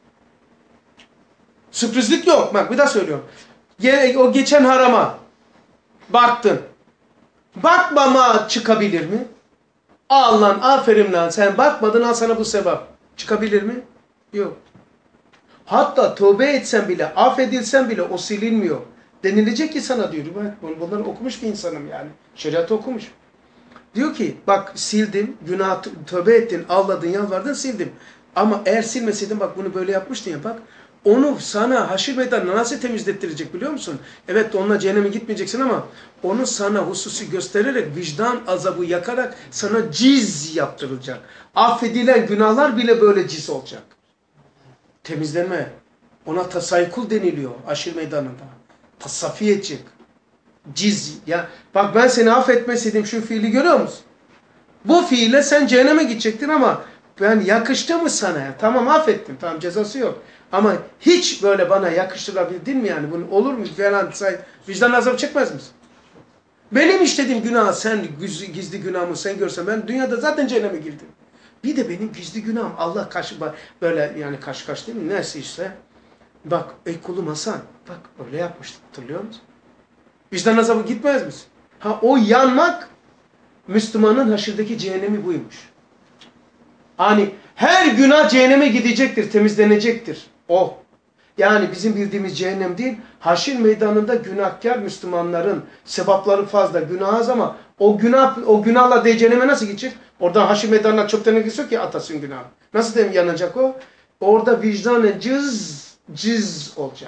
Sürprizlik yok. Bak bir daha söylüyorum. O geçen harama baktın. Bakmama çıkabilir mi? Al lan, aferin lan, sen bakmadın, al sana bu sevap. Çıkabilir mi? Yok. Hatta tövbe etsen bile, affedilsen bile o silinmiyor. Denilecek ki sana diyor. Ben bunları okumuş bir insanım yani. Şeriatı okumuş. Diyor ki bak sildim, günah tövbe ettin, ağladın, yalvardın, sildim. Ama eğer silmeseydin bak bunu böyle yapmıştın ya bak. Onu sana haşir meydanına nasıl temizlettirecek biliyor musun? Evet onunla cehenneme gitmeyeceksin ama onu sana hususi göstererek, vicdan azabı yakarak sana ciz yaptırılacak. Affedilen günahlar bile böyle ciz olacak. Temizleme. Ona tasaykul deniliyor haşir meydanında. Tasafiye çık. Ciz. Ya, bak ben seni affetmeseydim şu fiili görüyor musun? Bu fiile sen cehenneme gidecektin ama ben yakıştı mı sana ya? Tamam affettim. Tamam cezası yok. Ama hiç böyle bana yakıştırabildin mi yani? Bunu olur mu falan say. Vicdan azabı çekmez misin? Benim işlediğim günah sen gizli günahımı sen görsen ben dünyada zaten cehenneme girdim. Bir de benim gizli günahım Allah karşı böyle yani karşı karşı değil mi? Neyse işte. Bak ey kulum Hasan bak öyle yapmıştım hatırlıyor musun? Vicdan azabı gitmez misin? Ha o yanmak Müslümanın haşirdeki cehennemi buymuş. Hani her günah cehenneme gidecektir, temizlenecektir. O. Yani bizim bildiğimiz cehennem değil, haşir meydanında günahkar Müslümanların sevapları fazla, günah az ama o günah o günahla de cehenneme nasıl gidecek? Oradan haşir meydanına çöpten gidiyor ki atasın günahı. Nasıl diyeyim yanacak o? Orada vicdanı cız cız olacak.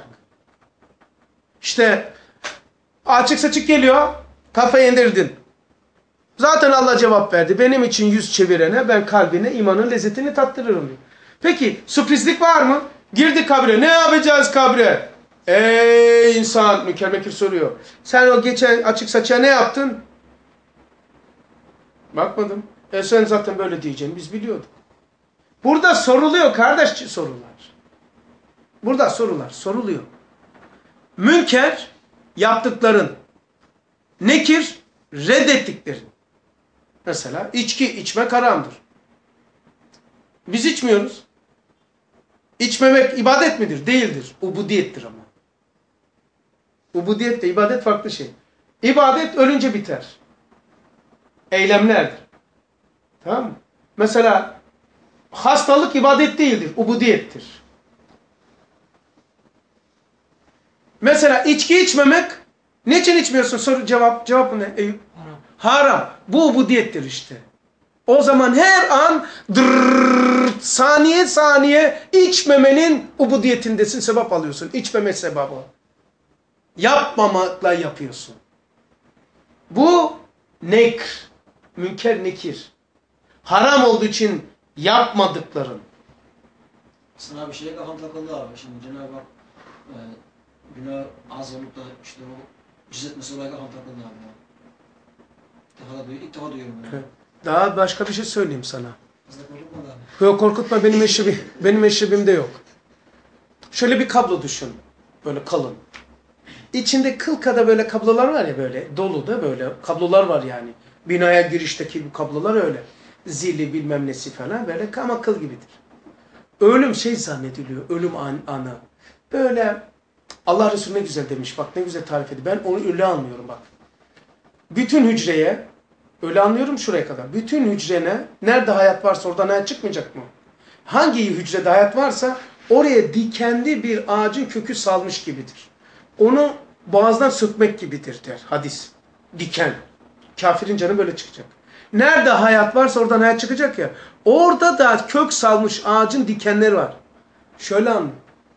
İşte açık saçık geliyor, kafayı indirdin. Zaten Allah cevap verdi. Benim için yüz çevirene ben kalbine imanın lezzetini tattırırım diyor. Peki sürprizlik var mı? Girdik kabre. Ne yapacağız kabre? Ey insan, Münker Nekir soruyor. Sen o geçen açık saçığa ne yaptın? Bakmadım. E sen zaten böyle diyeceğini biz biliyorduk. Burada soruluyor kardeş sorular. Burada sorular soruluyor. Münker yaptıkların. Nekir reddettiklerin. Mesela içki içmek haramdır. Biz içmiyoruz. İçmemek ibadet midir? Değildir. Ubudiyettir ama. Ubudiyet de ibadet farklı şey. İbadet ölünce biter. Eylemlerdir. Tamam mı? Mesela hastalık ibadet değildir. Ubudiyettir. Mesela içki içmemek niçin içmiyorsun? Soru cevap cevap ne? Eyüp. Haram. Haram. Bu ubudiyettir işte. O zaman her an dırrrr, saniye saniye içmemenin ubudiyetindesin, sevap alıyorsun. İçmeme sevabı. Yapmamakla yapıyorsun. Bu nekr, münker nekir. Haram olduğu için yapmadıkların. Sana bir şeye kafam takıldı abi. Şimdi Cenab-ı Hak e, günah az olup da işte o Ciset mesela olayla kan takıldı abi ya. İlk defa, da, ilk defa duyuyorum bunu. Daha başka bir şey söyleyeyim sana. Fazla korkutmadı abi. Yok korkutma, benim eşibim, benim eşibimde yok. Şöyle bir kablo düşün. Böyle kalın. İçinde kıl kadar böyle kablolar var ya, böyle dolu da böyle kablolar var yani. Binaya girişteki bu kablolar öyle. Zili bilmem nesi falan böyle ama kıl gibidir. Ölüm şey zannediliyor. Ölüm an, anı. Böyle Allah Resulü ne güzel demiş. Bak ne güzel tarif ediyor. Ben onu öyle anlıyorum bak. Bütün hücreye, öyle anlıyorum şuraya kadar. Bütün hücrene nerede hayat varsa oradan hayat çıkmayacak mı? Hangi hücrede hayat varsa oraya dikenli bir ağacın kökü salmış gibidir. Onu boğazdan sökmek gibidir der hadis. Diken. Kafirin canı böyle çıkacak. Nerede hayat varsa oradan hayat çıkacak ya. Orada da kök salmış ağacın dikenleri var. Şöyle anlayın.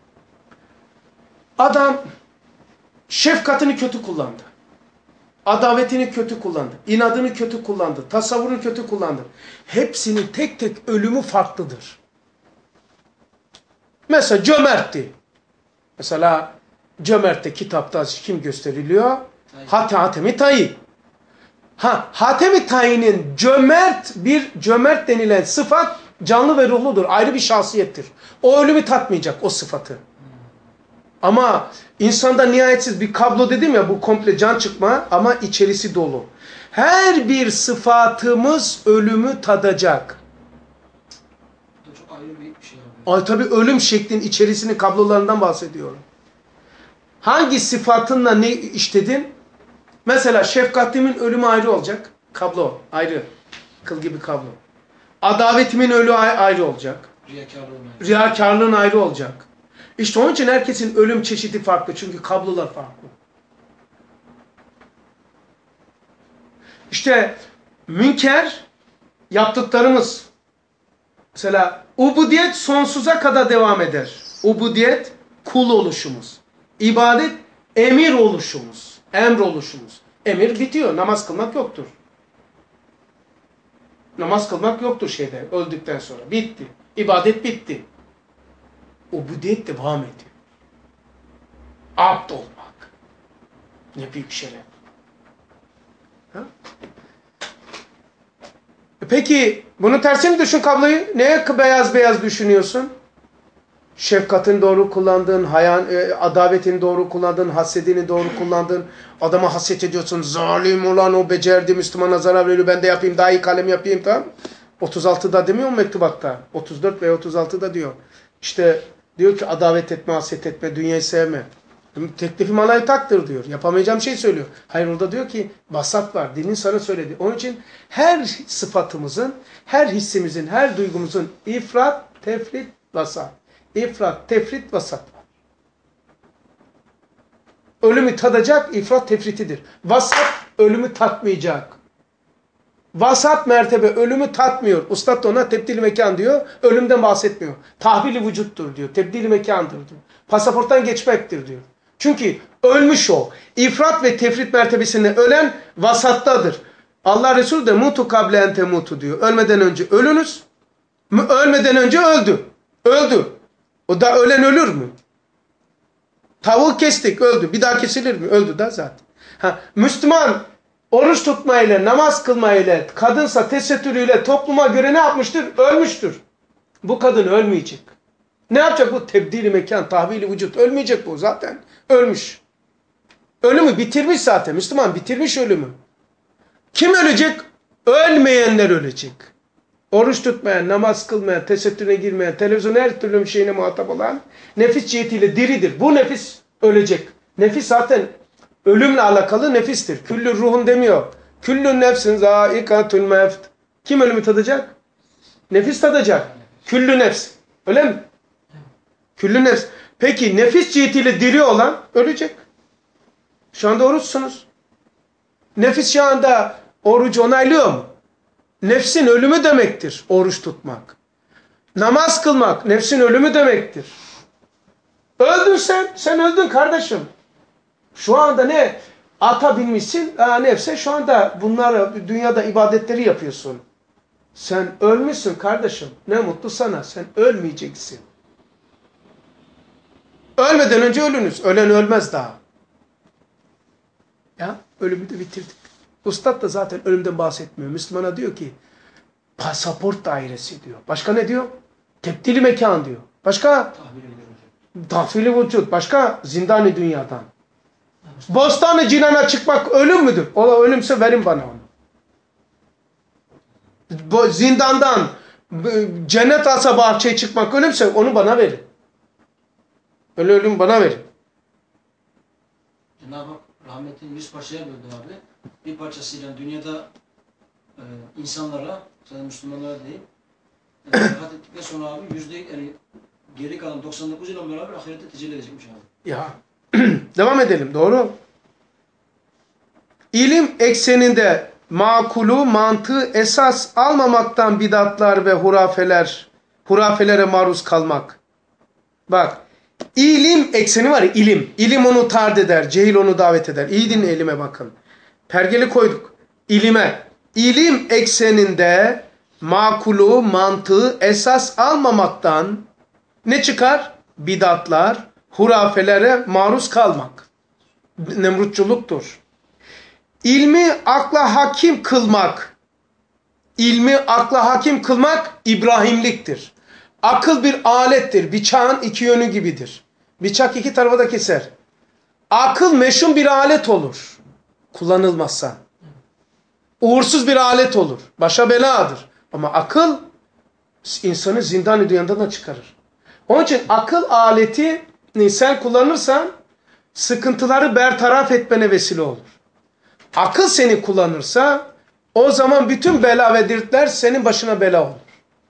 Adam şefkatini kötü kullandı. Adavetini kötü kullandı. İnadını kötü kullandı. Tasavvurunu kötü kullandı. Hepsinin tek tek ölümü farklıdır. Mesela cömertti. Mesela cömertte kitapta kim gösteriliyor? Hat Hatem-i Tayi. Ha, Hatem-i Tayi'nin cömert bir cömert denilen sıfat canlı ve ruhludur. Ayrı bir şahsiyettir. O ölümü tatmayacak o sıfatı. Ama insanda nihayetsiz bir kablo dedim ya, bu komple can çıkma ama içerisi dolu. Her bir sıfatımız ölümü tadacak. Bu da çok ayrı bir şey abi. Ay tabii ölüm şeklin içerisinin kablolarından bahsediyorum. Hangi sıfatınla ne işledin? Mesela şefkatimin ölümü ayrı olacak. Kablo ayrı. Kıl gibi kablo. Adavetimin ölü ayrı olacak. Riyakarlığın ayrı. Riyakarlığın ayrı olacak. İşte onun için herkesin ölüm çeşidi farklı. Çünkü kablolar farklı. İşte münker yaptıklarımız. Mesela ubudiyet sonsuza kadar devam eder. Ubudiyet kul oluşumuz. İbadet emir oluşumuz. Emr oluşumuz. Emir bitiyor. Namaz kılmak yoktur. Namaz kılmak yoktur şeyde öldükten sonra. Bitti. İbadet bitti. Ubudiyet devam ediyor. Abd olmak. Ne büyük şeref. Ha? Peki bunun tersini düşün kabloyu. Neye beyaz beyaz düşünüyorsun? Şefkatini doğru kullandın, hayan, e, adavetini doğru kullandın, hasedini doğru kullandın. Adama haset ediyorsun. Zalim olan o becerdi, Müslümana zarar veriyor. Ben de yapayım, daha iyi kalem yapayım, tamam. otuz altıda demiyor mu mektubatta? otuz dört ve otuz altıda diyor. İşte diyor ki adavet etme, haset etme, dünyayı sevme. Teklifim alayı taktır diyor. Yapamayacağım şey söylüyor. Hayır, orada diyor ki vasat var. Dinin sana söyledi. Onun için her sıfatımızın, her hissimizin, her duygumuzun ifrat, tefrit, vasat. İfrat, tefrit, vasat var. Ölümü tadacak, ifrat tefritidir. Vasat ölümü tatmayacak. Vasat mertebe ölümü tatmıyor. Ustad da ona tebdil-i mekan diyor. Ölümden bahsetmiyor. Tahvil-i vücuttur diyor. Tebdil-i mekandır diyor. Pasaporttan geçmektir diyor. Çünkü ölmüş o. İfrat ve tefrit mertebesinde ölen vasattadır. Allah Resulü de mutu kable ente mutu diyor. Ölmeden önce ölünüz. Ölmeden önce öldü. Öldü. O da ölen ölür mü? Tavuğu kestik, öldü. Bir daha kesilir mi? Öldü da zaten. Ha, Müslüman oruç tutmayla, namaz kılmayla, kadınsa tesettürüyle topluma göre ne yapmıştır? Ölmüştür. Bu kadın ölmeyecek. Ne yapacak bu? Tebdil-i mekan, tahvil-i vücut. Ölmeyecek bu zaten. Ölmüş. Ölümü bitirmiş zaten. Müslüman bitirmiş ölümü. Kim ölecek? Ölmeyenler ölecek. Oruç tutmayan, namaz kılmayan, tesettüre girmeyen, televizyon her türlü bir şeyine muhatap olan nefis cihetiyle diridir. Bu nefis ölecek. Nefis zaten ölümle alakalı nefistir. Küllü ruhun demiyor. Küllü nefsin zâikatül mevt. Kim ölümü tadacak? Nefis tadacak. Küllü nefs. Öyle mi? Küllü nefs. Peki nefis cihetiyle diri olan ölecek. Şu anda oruçsunuz. Nefis şu anda orucu onaylıyor mu? Nefsin ölümü demektir oruç tutmak. Namaz kılmak nefsin ölümü demektir. Öldün sen, sen öldün kardeşim. Şu anda ne? Ata binmişsin, aa, nefse şu anda bunları dünyada ibadetleri yapıyorsun. Sen ölmüşsün kardeşim. Ne mutlu sana. Sen ölmeyeceksin. Ölmeden önce ölünüz. Ölen ölmez daha. Ya ölümü de bitirdik. Ustad da zaten ölümden bahsetmiyor. Müslümana diyor ki pasaport dairesi diyor. Başka ne diyor? Tebdili mekan diyor. Başka? Tahmin ediyorum. Tahvili vücut. Başka? Zindani dünyadan. Bostanı cinana çıkmak ölüm müdür? O da ölümse verin bana onu. Bu zindandan cennet alsa bahçeye çıkmak ölümse onu bana verin. Öyle ölüm bana verin. Cenab-ı Hak rahmetli yüz parçaya böldü abi. Bir parçasıyla dünyada e, insanlara, sadece Müslümanlara değil, e, rahat ettikten sonra abi yüzde yani geri kalan doksan dokuz ile beraber ahirette tecelli edecekmiş abi. Ya devam edelim. Doğru. İlim ekseninde makulu, mantığı esas almamaktan bidatlar ve hurafeler, hurafelere maruz kalmak. Bak, ilim ekseni var ya, ilim. İlim onu tard eder, cehil onu davet eder. İyi dinle, elime bakın. Pergeli koyduk. İlime. İlim ekseninde makulu, mantığı esas almamaktan ne çıkar? Bidatlar, hurafelere maruz kalmak. Nemrutçuluktur. İlmi akla hakim kılmak, ilmi akla hakim kılmak İbrahimliktir. Akıl bir alettir, bıçağın iki yönü gibidir. Bıçak iki tarafa da keser. Akıl meşhum bir alet olur, kullanılmazsa. Uğursuz bir alet olur, başa beladır. Ama akıl insanı zindan-ı dünyadan da çıkarır. Onun için akıl aletini sen kullanırsan sıkıntıları bertaraf etmene vesile olur. Akıl seni kullanırsa o zaman bütün bela ve dertler senin başına bela olur.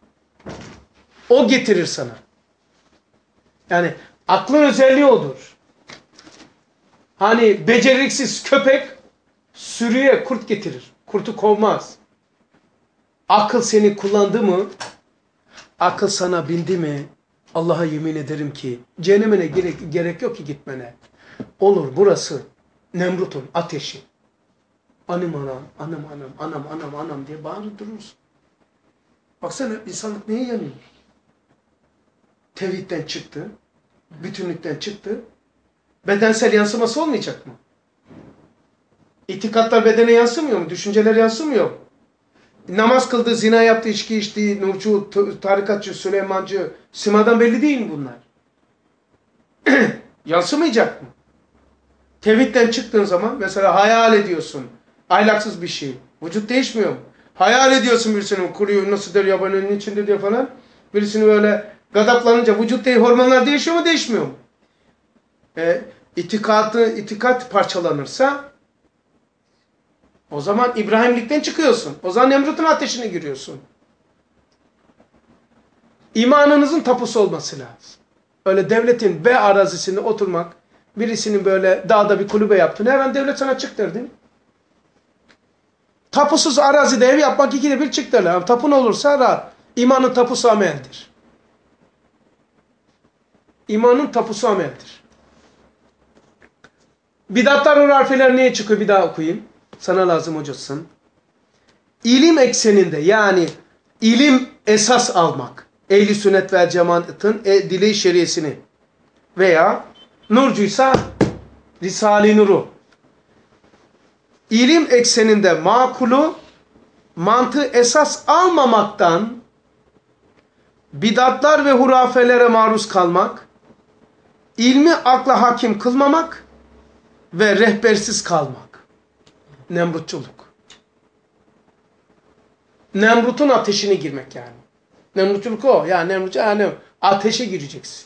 O getirir sana. Yani aklın özelliği odur. Hani beceriksiz köpek sürüye kurt getirir. Kurtu kovmaz. Akıl seni kullandı mı, akıl sana bindi mi, Allah'a yemin ederim ki cehennemine gerek, gerek yok ki gitmene. Olur burası Nemrut'un ateşi. Anam anam, anam anam, anam anam anam diye bağırıp durursun. Baksana insanlık neye yanıyor? Tevhidden çıktı, bütünlükten çıktı. Bedensel yansıması olmayacak mı? İtikatlar bedene yansımıyor mu? Düşünceler yansımıyor mu? Namaz kıldığı, zina yaptığı, içki içtiği, nurcu, tarikatçı, Süleymancı, simadan belli değil mi bunlar? Yansımayacak mı? Tevhidden çıktığın zaman mesela hayal ediyorsun. Ahlaksız bir şey. Vücut değişmiyor mu? Hayal ediyorsun birisini kuruyor, nasıl der yabanının içinde diyor falan. Birisini böyle gazaplanınca vücut değil, hormonlar değişiyor mu, değişmiyor mu? E, itikatı, itikat parçalanırsa o zaman İbrahimlikten çıkıyorsun. O zaman Nemrut'un ateşine giriyorsun. İmanınızın tapusu olması lazım. Öyle devletin B arazisinde oturmak, birisinin böyle dağda bir kulübe yaptığını hemen devlet sana çık derdin. Tapusuz arazide ev yapmak ikide bir çık derler. Tapun olursa rahat. İmanın tapusu ameldir. İmanın tapusu ameldir. Bidatlar hurafeler niye çıkıyor? Bir daha okuyayım. Sana lazım hocasın. İlim ekseninde yani ilim esas almak. Ehl-i sünnet ve cemaatin e, dile-i şeriyesini veya nurcuysa Risale-i Nur'u. İlim ekseninde makulu, mantığı esas almamaktan bidatlar ve hurafelere maruz kalmak, ilmi akla hakim kılmamak ve rehbersiz kalmak. Nemrutçuluk. Nemrut'un ateşine girmek yani. Nemrutçuluk o. Ya Nemrut, yani ateşe gireceksin.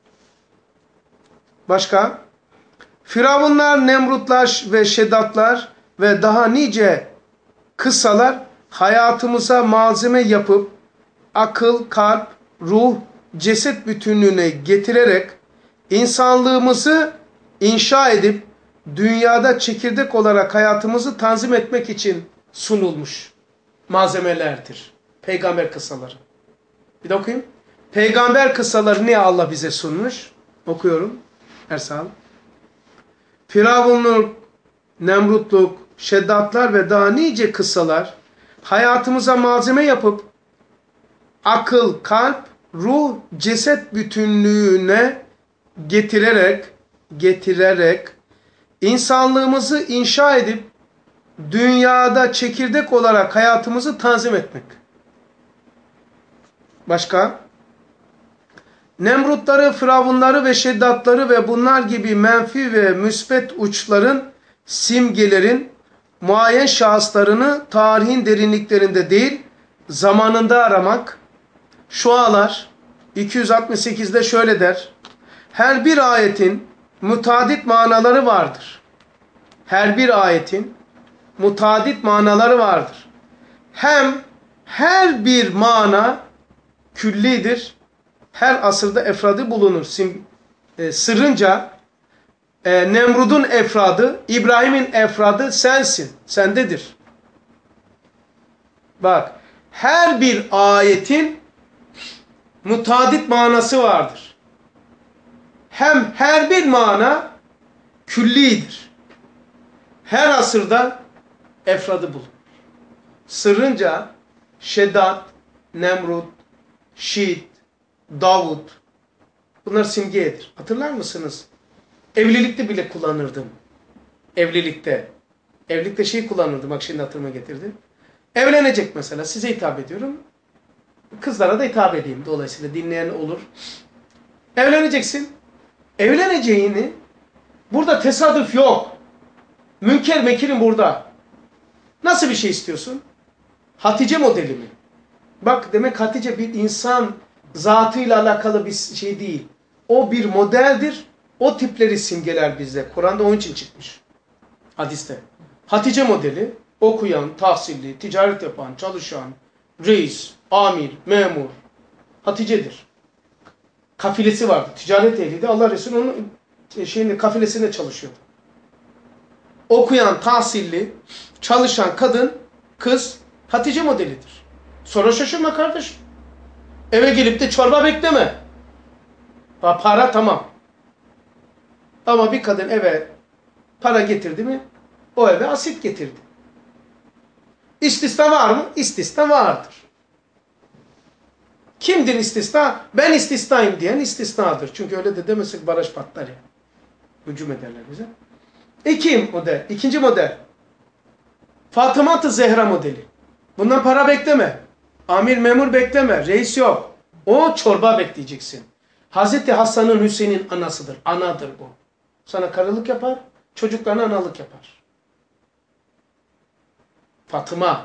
Başka? Firavunlar, Nemrutlar ve Şeddatlar ve daha nice kıssalar hayatımıza malzeme yapıp akıl, kalp, ruh, ceset bütünlüğüne getirerek insanlığımızı inşa edip dünyada çekirdek olarak hayatımızı tanzim etmek için sunulmuş malzemelerdir. Peygamber kıssaları. Bir de okuyayım. Peygamber kıssaları niye Allah bize sunmuş? Okuyorum. Ersal. Firavunluk, Nemrutluk, Şeddatlar ve daha nice kıssalar hayatımıza malzeme yapıp akıl, kalp, ruh, ceset bütünlüğüne getirerek getirerek İnsanlığımızı inşa edip dünyada çekirdek olarak hayatımızı tanzim etmek. Başka? Nemrutları, firavunları ve şeddatları ve bunlar gibi menfi ve müsbet uçların, simgelerin, muayyen şahıslarını tarihin derinliklerinde değil, zamanında aramak. Şualar iki yüz altmış sekizde şöyle der. Her bir ayetin mutadit manaları vardır. Her bir ayetin mutadit manaları vardır. Hem her bir mana küllidir. Her asırda efradı bulunur. Sim, e, sırrınca e, Nemrud'un efradı, İbrahim'in efradı sensin. Sendedir. Bak, her bir ayetin mutadit manası vardır. Hem her bir mana küllidir. Her asırda efradı bulunur. Sırrınca Şeddat, Nemrut, Şid, Davud, bunlar simgedir. Hatırlar mısınız? Evlilikte bile kullanırdım. Evlilikte. Evlilikte şey kullanırdım. Bak şimdi hatırıma getirdim. Evlenecek mesela. Size hitap ediyorum. Kızlara da hitap edeyim. Dolayısıyla dinleyen olur. Evleneceksin. Evleneceğini burada tesadüf yok. Münker mekirin burada. Nasıl bir şey istiyorsun? Hatice modeli mi? Bak demek Hatice bir insan zatıyla alakalı bir şey değil. O bir modeldir. O tipleri simgeler bizde. Kur'an'da onun için çıkmış. Hadiste. Hatice modeli okuyan, tahsilli, ticaret yapan, çalışan, reis, amir, memur. Hatice'dir. Kafilesi vardı. Ticaret ehliydi. Allah Resulü onun şeyini, kafilesinde çalışıyordu. Okuyan, tahsilli, çalışan kadın, kız Hatice modelidir. Sonra şaşırma kardeşim. Eve gelip de çorba bekleme. Ha, para tamam. Ama bir kadın eve para getirdi mi, o eve asit getirdi. İstisna var mı? İstisna vardır. Kimdir istisna? Ben istisnayım diyen istisnadır. Çünkü öyle de demesek baraj patlar ya. Hücum ederler bize. İki model. İkinci model. Fatıma-tı Zehra modeli. Bundan para bekleme. Amir memur bekleme. Reis yok. O çorba bekleyeceksin. Hazreti Hasan'ın Hüseyin'in anasıdır. Anadır bu. Sana karılık yapar. Çocuklarına analık yapar. Fatıma.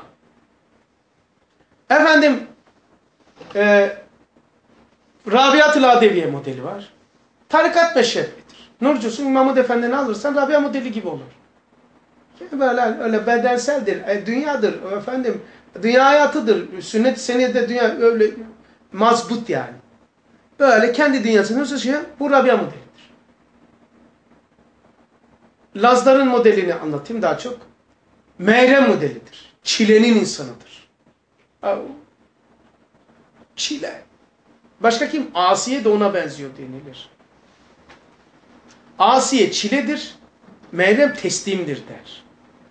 Efendim e, Rabiat-ül Adeviye modeli var. Tarikat meşrebidir. Nurcusun Mahmud Efendi'ni alırsan Rabia modeli gibi olur. Böyle öyle bedenseldir. E, dünyadır. Efendim dünya hayatıdır. Sünnet-i seniyede dünya öyle mazbut yani. Böyle kendi dünyasını şey, bu Rabia modelidir. Lazların modelini anlatayım daha çok. Meyrem modelidir. Çilenin insanıdır. Çile. Başka kim? Asiye de ona benziyor denilir. Asiye çiledir. Meryem teslimdir der.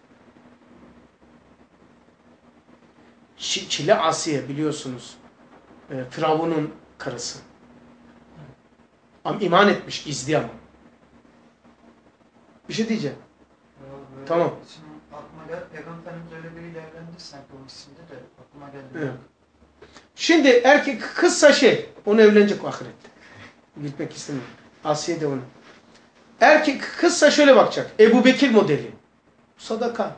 Ç Çile Asiye biliyorsunuz. E, Firavun'un karısı. Ama iman etmiş gizli ama. Bir şey diyeceğim. Böyle tamam. Şimdi aklıma geldi. Peygamberimiz öyle biriyle evlendi sanki o isimde de aklıma geldi. Evet. Şimdi erkek kızsa şey, onu evlenecek o ahirette. Gitmek istemiyor. Asiye de onu. Erkek kızsa şöyle bakacak. Ebu Bekir modeli. Sadaka.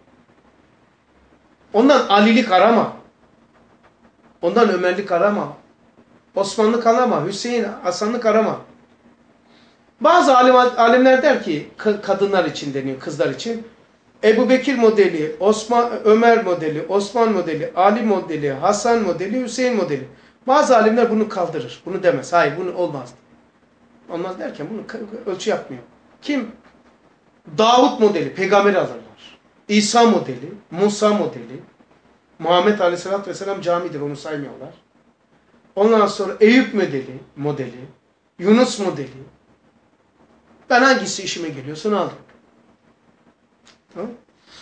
Ondan Alilik arama. Ondan Ömerlik arama. Osmanlık arama. Hüseyin, Hasanlık arama. Bazı alim, alimler der ki, kadınlar için deniyor, kızlar için. Ebu Bekir modeli, Osman, Ömer modeli, Osman modeli, Ali modeli, Hasan modeli, Hüseyin modeli. Bazı alimler bunu kaldırır. Bunu demez. Hayır, bunu olmaz. Olmaz derken bunu ölçü yapmıyor. Kim? Davut modeli, peygamber alırlar. İsa modeli, Musa modeli. Muhammed Aleyhisselatü Vesselam camidir, onu saymıyorlar. Ondan sonra Eyüp modeli, modeli. Yunus modeli. Ben hangisi işime geliyorsun aldım. Tamam.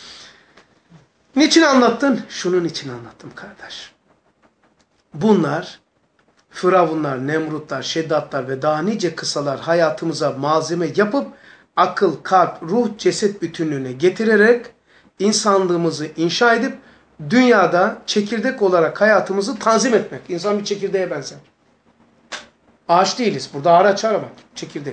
Niçin anlattın? Şunun için anlattım kardeş. Bunlar, Firavunlar, Nemrutlar, Şeddatlar ve daha nice kısalar hayatımıza malzeme yapıp akıl, kalp, ruh, ceset bütünlüğüne getirerek insanlığımızı inşa edip dünyada çekirdek olarak hayatımızı tanzim etmek. İnsan bir çekirdeğe benzer. Ağaç değiliz. Burada araç araba. Çekirdek.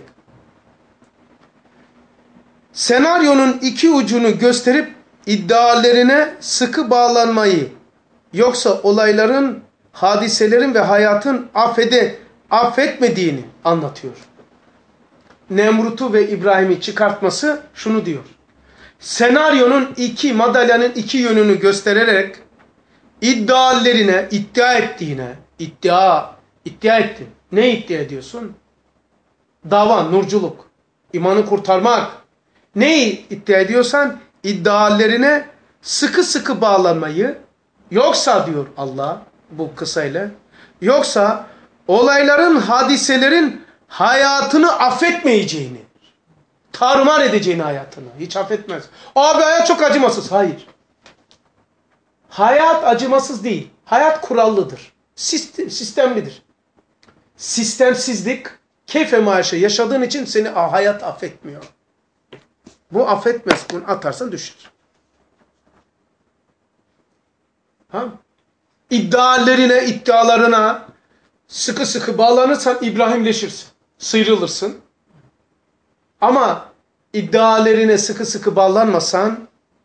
Senaryonun iki ucunu gösterip iddialarına sıkı bağlanmayı, yoksa olayların, hadiselerin ve hayatın affede, affetmediğini anlatıyor. Nemrut'u ve İbrahim'i çıkartması şunu diyor. Senaryonun iki, madalyanın iki yönünü göstererek iddialarına, iddia ettiğine, iddia, iddia ettin. Ne iddia ediyorsun? Dava, nurculuk, imanı kurtarmak. Neyi iddia ediyorsan iddialarına sıkı sıkı bağlanmayı, yoksa diyor Allah bu kısayla, yoksa olayların, hadiselerin hayatını affetmeyeceğini, tarumar edeceğini hayatını. Hiç affetmez. Abi hayat çok acımasız. Hayır. Hayat acımasız değil. Hayat kurallıdır. Sistem, sistemlidir. Sistemsizlik, keyfe maaşı yaşadığın için seni hayat affetmiyor. Bu affetmez. Bunu atarsan düşür. Ha? İddialarına, iddialarına sıkı sıkı bağlanırsan İbrahimleşirsin. Sıyrılırsın. Ama iddialarına sıkı sıkı bağlanmasan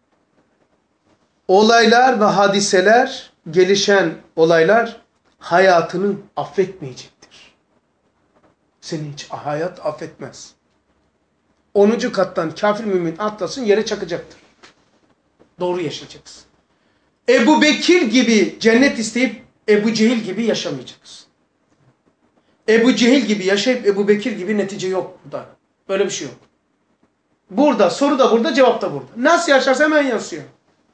olaylar ve hadiseler, gelişen olaylar hayatını affetmeyecektir. Seni hiç hayat affetmez. onuncu kattan kafir mümin atlasın yere çakacaktır. Doğru yaşayacaksın. Ebu Bekir gibi cennet isteyip Ebu Cehil gibi yaşamayacaksın. Ebu Cehil gibi yaşayıp Ebu Bekir gibi netice yok burada. Böyle bir şey yok. Burada, soru da burada, cevap da burada. Nasıl yaşarsa hemen yansıyor.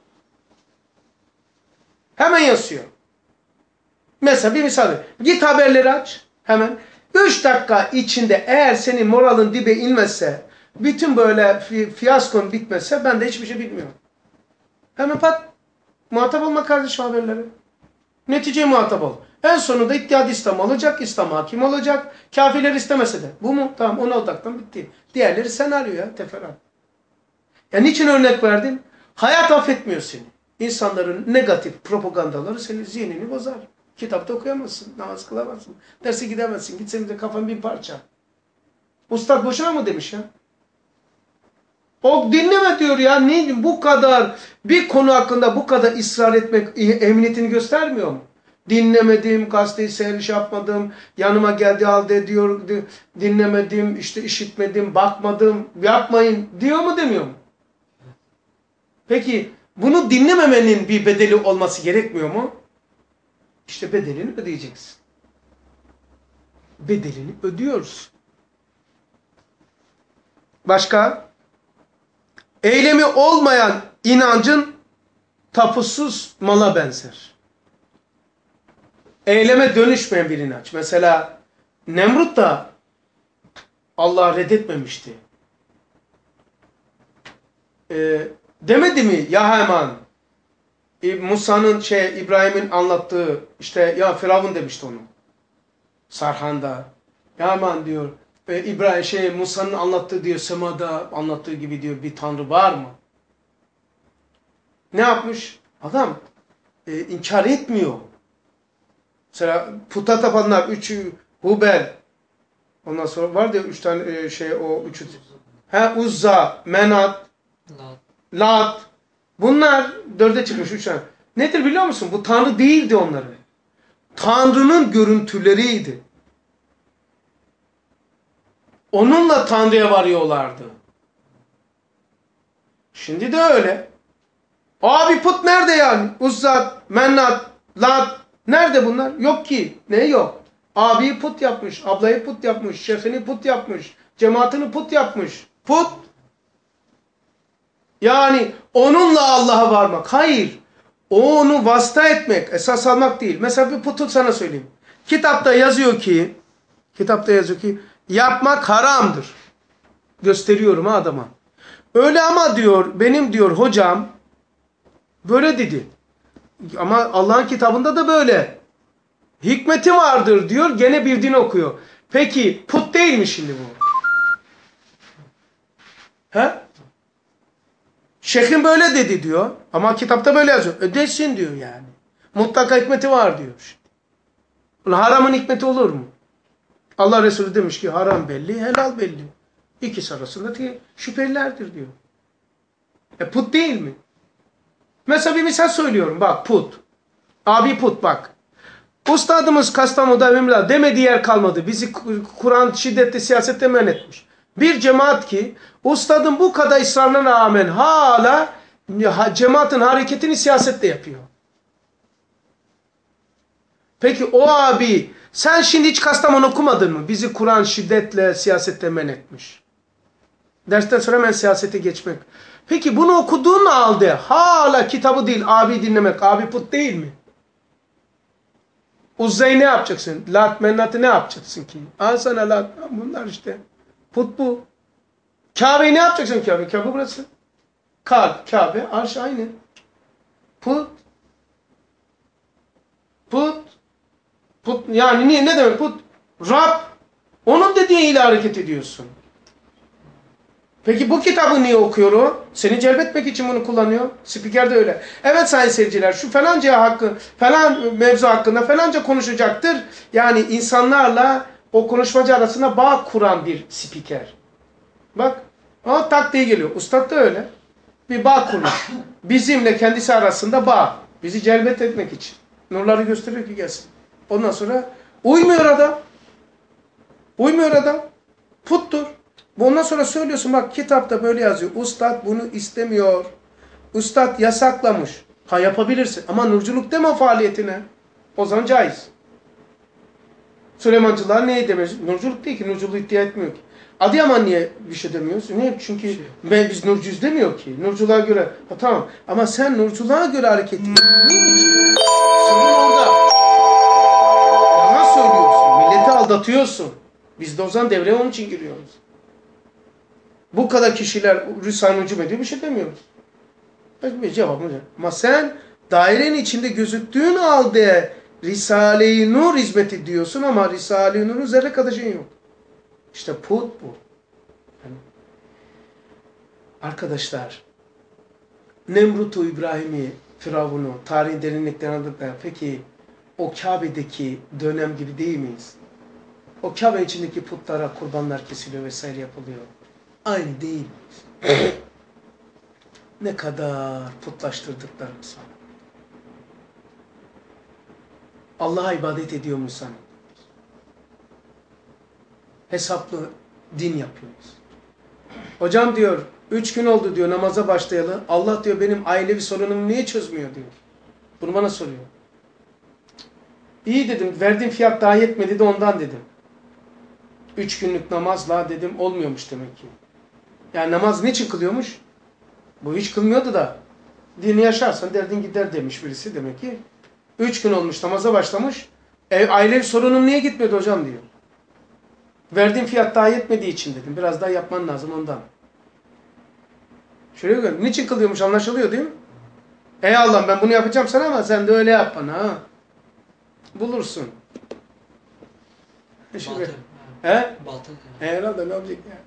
Hemen yansıyor. Mesela bir misal ver. Git haberleri aç. Hemen. Üç dakika içinde eğer senin moralin dibe inmezse, bütün böyle fi fiyaskon bitmezse ben de hiçbir şey bilmiyorum. Hemen pat. Muhatap olma kardeşim haberleri. Neticeye muhatap ol. En sonunda İttihad İslam olacak, İslam hakim olacak. Kafirler istemese de. Bu mu? Tamam, ona odaklan, bitti. Diğerleri senaryo ya, teferruat. Ya niçin örnek verdin? Hayat affetmiyor seni. İnsanların negatif propagandaları senin zihnini bozar. Kitapta okuyamazsın, namaz kılamazsın, derse gidemezsin. Gitsen de kafan bin parça. Ustad boşuna mı demiş ya? O dinleme diyor ya. Ne, bu kadar bir konu hakkında bu kadar ısrar etmek emniyetini göstermiyor mu? Dinlemedim, gazeteyi seyir yapmadım, yanıma geldi halde diyor, dinlemedim, işte işitmedim, bakmadım, yapmayın diyor mu demiyor mu? Peki bunu dinlememenin bir bedeli olması gerekmiyor mu? İşte bedelini ödeyeceksin. Bedelini ödüyoruz. Başka? Eylemi olmayan inancın tapusuz mala benzer. Eyleme dönüşmeyen bir inanç. Mesela Nemrut da Allah'ı reddetmemişti. Ee, demedi mi ya Haman? Musa'nın şey İbrahim'in anlattığı işte ya Firavun demişti onu. Sarhan'da. Ya Haman diyor. E, İbrahim şey Musa'nın anlattığı diyor semada anlattığı gibi diyor bir tanrı var mı? Ne yapmış? Adam e, inkar etmiyor. Mesela puta tapanlar üçü Hubel. Ondan sonra var diyor üç tane e, şey o üçü. Ha Uzza, Menat, Lat. Bunlar dörde çıkmış üç tane. Nedir biliyor musun? Bu tanrı değildi onların. Tanrı'nın görüntüleriydi. Onunla Tanrı'ya varıyorlardı. Şimdi de öyle. Abi put nerede yani? Uzzat, Mennat, Lat. Nerede bunlar? Yok ki. Ne yok? Abiyi put yapmış, ablayı put yapmış, şefini put yapmış, cemaatini put yapmış. Put. Yani onunla Allah'a varmak. Hayır. Onu vasıta etmek, esas almak değil. Mesela bir putu sana söyleyeyim. Kitapta yazıyor ki, kitapta yazıyor ki, yapmak haramdır. Gösteriyorum ha adama. Öyle ama diyor, benim diyor hocam, böyle dedi. Ama Allah'ın kitabında da böyle. Hikmeti vardır diyor, gene bir din okuyor. Peki put değil mi şimdi bu? He? Şeyhim böyle dedi diyor. Ama kitapta böyle yazıyor. Ödesin diyor yani. Mutlaka hikmeti var diyor. Ulan haramın hikmeti olur mu? Allah Resulü demiş ki haram belli, helal belli. İkisi arasındaki şüphelilerdir diyor. E put değil mi? Mesela bir misal söylüyorum. Bak put. Abi put bak. Ustadımız Kastamonu'da Mimla demediği yer kalmadı. Bizi Kur'an şiddetli siyasette men etmiş. Bir cemaat ki ustadın bu kadar ısrarına rağmen hala cemaatin hareketini siyasette yapıyor. Peki o abi sen şimdi hiç Kastamonu okumadın mı? Bizi Kur'an şiddetle siyasette men etmiş. Dersten sonra hemen siyasete geçmek. Peki bunu okuduğun halde hala kitabı değil abi dinlemek. Abi put değil mi? Uzza'yı ne yapacaksın? Lat mennatı ne yapacaksın ki? Al sana lat. Bunlar işte. Put bu. Kabe'yi ne yapacaksın Kabe? Kabe burası. Kalp, Kabe, arş aynı. Put. Put. Put. Yani niye? Ne demek put? Rab. Onun dediğiyle hareket ediyorsun. Peki bu kitabı niye okuyor o? Seni celbetmek için bunu kullanıyor. Spiker de öyle. Evet sayın seyirciler şu falanca hakkı, falan mevzu hakkında falanca konuşacaktır. Yani insanlarla o konuşmacı arasında bağ kuran bir spiker. Bak o taktiği geliyor. Ustad da öyle. Bir bağ kurmuş. Bizimle kendisi arasında bağ. Bizi celbet etmek için. Nurları gösteriyor ki gelsin. Ondan sonra uymuyor adam. Uymuyor adam. Puttur. Ondan sonra söylüyorsun bak kitapta böyle yazıyor. Ustad bunu istemiyor. Ustad yasaklamış. Ha yapabilirsin ama nurculuk deme faaliyetine. O zaman caiz. Süleymancılar neyi demiş? Nurculuk değil ki. Nurculuğu iddia etmiyor ki. Adıyaman niye bir şey demiyoruz? Niye? Çünkü ben, biz nurcuyuz demiyor ki. Nurculuğa göre. Ha tamam. Ama sen nurculuğa göre hareket ediyorsun. Sorun orada. Yalan söylüyorsun. Milleti aldatıyorsun. Biz de o zaman devreye onun için giriyoruz. Bu kadar kişiler Risale-i Nucum ediyor bir şey demiyoruz. Bir cevap mı? Ama sen dairenin içinde gözüktüğün halde Risale-i Nur hizmeti diyorsun ama Risale-i Nur'un zerre kadar şey yok. İşte put bu. Yani, arkadaşlar Nemrut'u, İbrahim'i, Firavun'u tarihin derinliklerine anladıklar. Peki o Kabe'deki dönem gibi değil miyiz? O Kabe içindeki putlara kurbanlar kesiliyor vesaire yapılıyor. Aynı değil miyiz? Ne kadar putlaştırdıklarımız var. Allah'a ibadet ediyor musun? Hesaplı din yapıyoruz. Hocam diyor, üç gün oldu diyor namaza başlayalı. Allah diyor benim ailevi sorunumu niye çözmüyor diyor. Bunu bana soruyor. İyi dedim, verdiğim fiyat daha yetmedi de ondan dedim. Üç günlük namazla dedim olmuyormuş demek ki. Yani namaz niçin kılıyormuş? Bu hiç kılmıyordu da. Dini yaşarsan derdin gider demiş birisi demek ki. Üç gün olmuş namaza başlamış. Ev, ailevi sorunum niye gitmedi hocam diyor. Verdiğim fiyat daha yetmediği için dedim. Biraz daha yapman lazım ondan. Şöyle görün. Niçin kılıyormuş anlaşılıyor değil mi? Ey Allah'ım ben bunu yapacağım sana ama sen de öyle yap bana ha. Bulursun. Şöyle. Baltı. He? Baltı. Herhalde ne olacak ya?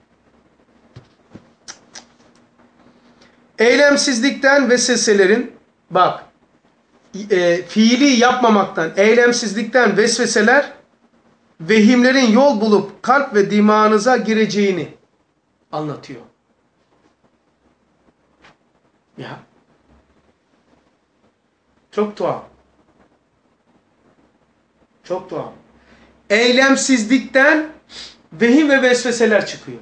Eylemsizlikten vesveselerin bak e, fiili yapmamaktan, eylemsizlikten vesveseler vehimlerin yol bulup kalp ve dimağınıza gireceğini anlatıyor. Ya. Çok tuhaf. Çok tuhaf. Eylemsizlikten vehim ve vesveseler çıkıyor.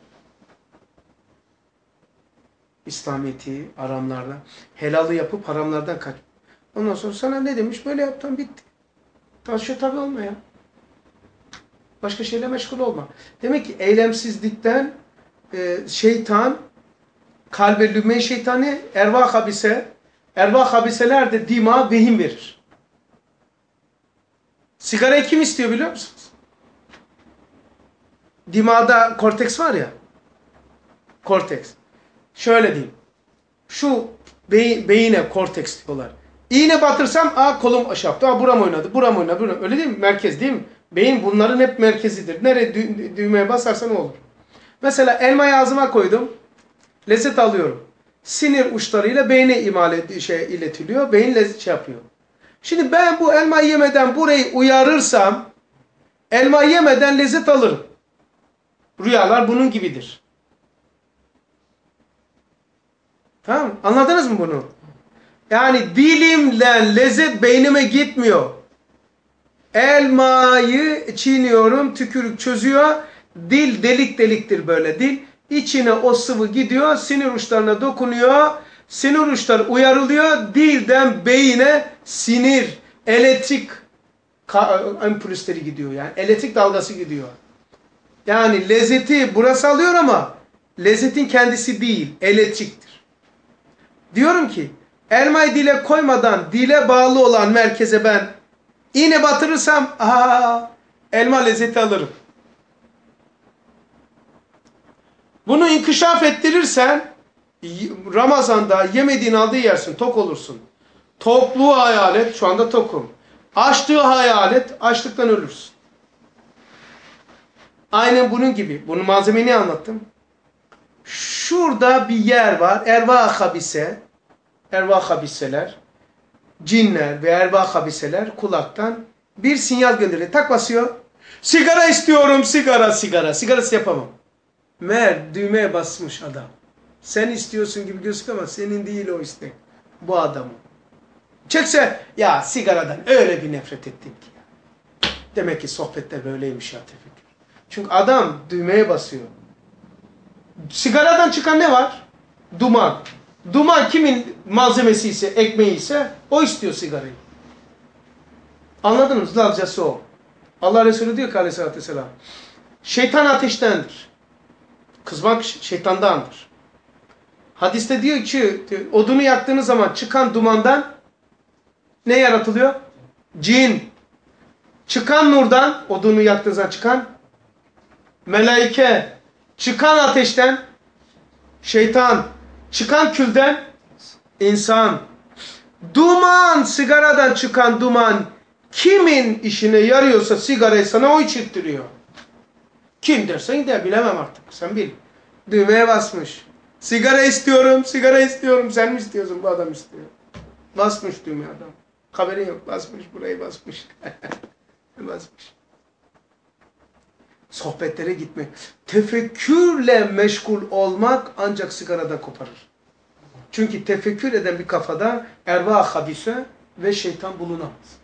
İslamiyeti haramlardan, helalı yapıp haramlardan kaç. Ondan sonra sana ne demiş? Böyle yaptan bitti. Taşı tabi olma ya. Başka şeyle meşgul olma. Demek ki eylemsizlikten e, şeytan, kalbe lümme şeytanı, ervah habise, ervah habiseler de dima vehim verir. Sigarayı kim istiyor biliyor musunuz? Dimağda korteks var ya, korteks. Şöyle diyeyim. Şu beyin, beyine korteks diyorlar. İğne batırsam aa kolum aşağı yaptı. Aa buram oynadı. Buram oynadı. Buram. Öyle değil mi? Merkez değil mi? Beyin bunların hep merkezidir. Nereye dü düğmeye basarsa ne olur? Mesela elmayı ağzıma koydum. Lezzet alıyorum. Sinir uçlarıyla beyne imal et, şey, iletiliyor. Beyin lezzet şey yapıyor. Şimdi ben bu elmayı yemeden burayı uyarırsam elmayı yemeden lezzet alırım. Rüyalar bunun gibidir. Tamam mı? Anladınız mı bunu? Yani dilimle lezzet beynime gitmiyor. Elmayı çiğniyorum, tükürük çözüyor. Dil delik deliktir böyle dil. İçine o sıvı gidiyor, sinir uçlarına dokunuyor. Sinir uçları uyarılıyor. Dilden beyine sinir, elektrik impulsleri gidiyor yani. Elektrik dalgası gidiyor. Yani lezzeti burası alıyor ama lezzetin kendisi değil, elektriktir. Diyorum ki elmayı dile koymadan dile bağlı olan merkeze ben iğne batırırsam aa, elma lezzeti alırım. Bunu inkişaf ettirirsen Ramazan'da yemediğin aldığı yersin, tok olursun. Tokluğu hayal et, şu anda tokum. Açlığı hayal et, açlıktan ölürsün. Aynen bunun gibi. Bunun malzemeyi anlattım. Şurada bir yer var. Erva habise. Erva habiseler. Cinler ve erva habiseler kulaktan bir sinyal gönderiyor. Tak basıyor. Sigara istiyorum. Sigara, sigara. Sigarası yapamam. Meğer düğmeye basmış adam. Sen istiyorsun gibi gözüküyor ama senin değil o istek. Bu adamın. Çekse ya sigaradan öyle bir nefret ettim ki. Demek ki sohbetler böyleymiş ya tefekkür. Çünkü adam düğmeye basıyor. Sigaradan çıkan ne var? Duman. Duman kimin malzemesi ise, ekmeği ise o istiyor sigarayı. Anladınız mı? Lalcası o. Allah Resulü diyor ki aleyhissalatü vesselam. Şeytan ateştendir. Kızmak şeytandandır. Hadiste diyor ki odunu yaktığınız zaman çıkan dumandan ne yaratılıyor? Cin. Çıkan nurdan, odunu yaktığınız zaman çıkan melaike. Çıkan ateşten şeytan. Çıkan külden insan. Duman, sigaradan çıkan duman kimin işine yarıyorsa sigarayı sana o içirttiriyor. Kim dersen de bilemem artık. Sen bil. Düğmeye basmış. Sigara istiyorum, sigara istiyorum. Sen mi istiyorsun? Bu adam istiyor. Basmış düğmeye adam. Haberin yok. Basmış, burayı basmış. basmış. Sohbetlere gitmek. Tefekkürle meşgul olmak ancak sigarada koparır. Çünkü tefekkür eden bir kafada erva habise ve şeytan bulunamaz.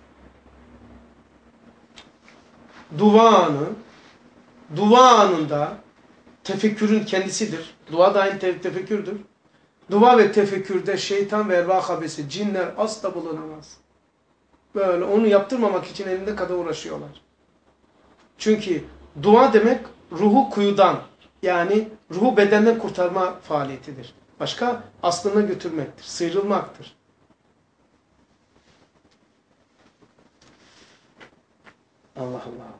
Dua anı, dua anında tefekkürün kendisidir. Dua da aynı te tefekkürdür. Dua ve tefekkürde şeytan ve erva habise, cinler asla bulunamaz. Böyle onu yaptırmamak için elinde kadar uğraşıyorlar. Çünkü dua demek ruhu kuyudan, yani ruhu bedenden kurtarma faaliyetidir. Başka aslına götürmektir, sıyrılmaktır. Allah Allah.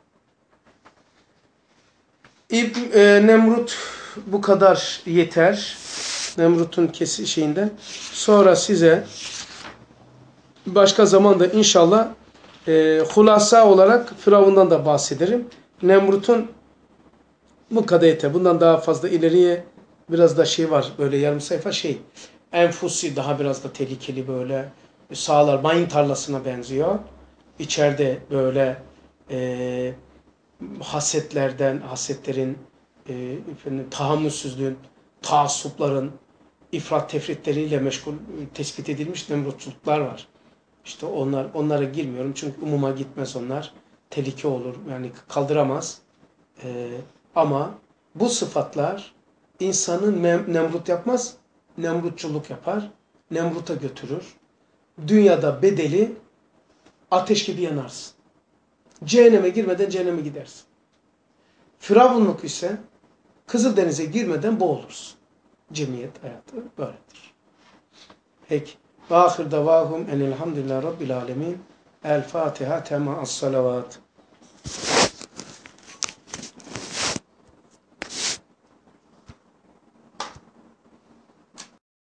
İbn e, Nemrut bu kadar yeter. Nemrut'un kesi şeyinden. Sonra size başka zamanda inşallah e, hulasa olarak Firavun'dan da bahsederim. Nemrut'un bu kadar yeter. Bundan daha fazla ileriye biraz da şey var. Böyle yarım sayfa şey. Enfusi daha biraz da tehlikeli böyle. Sağlar mayın tarlasına benziyor. İçeride böyle e, hasetlerden, hasetlerin, e, efendim, tahammülsüzlüğün, taassupların, ifrat tefritleriyle meşgul tespit edilmiş nemrutçuluklar var. İşte onlar, onlara girmiyorum çünkü umuma gitmez onlar. Tehlike olur, yani kaldıramaz. Ee, ama bu sıfatlar insanı nemrut yapmaz, nemrutçuluk yapar, nemruta götürür. Dünyada bedeli ateş gibi yanarsın. Cehenneme girmeden cehenneme gidersin. Firavunluk ise Kızıldeniz'e girmeden boğulursun. Cemiyet hayatı böyledir. Peki. Ve ahir davahum enelhamdülillah rabbil alemin. El Fatiha tema as salavat.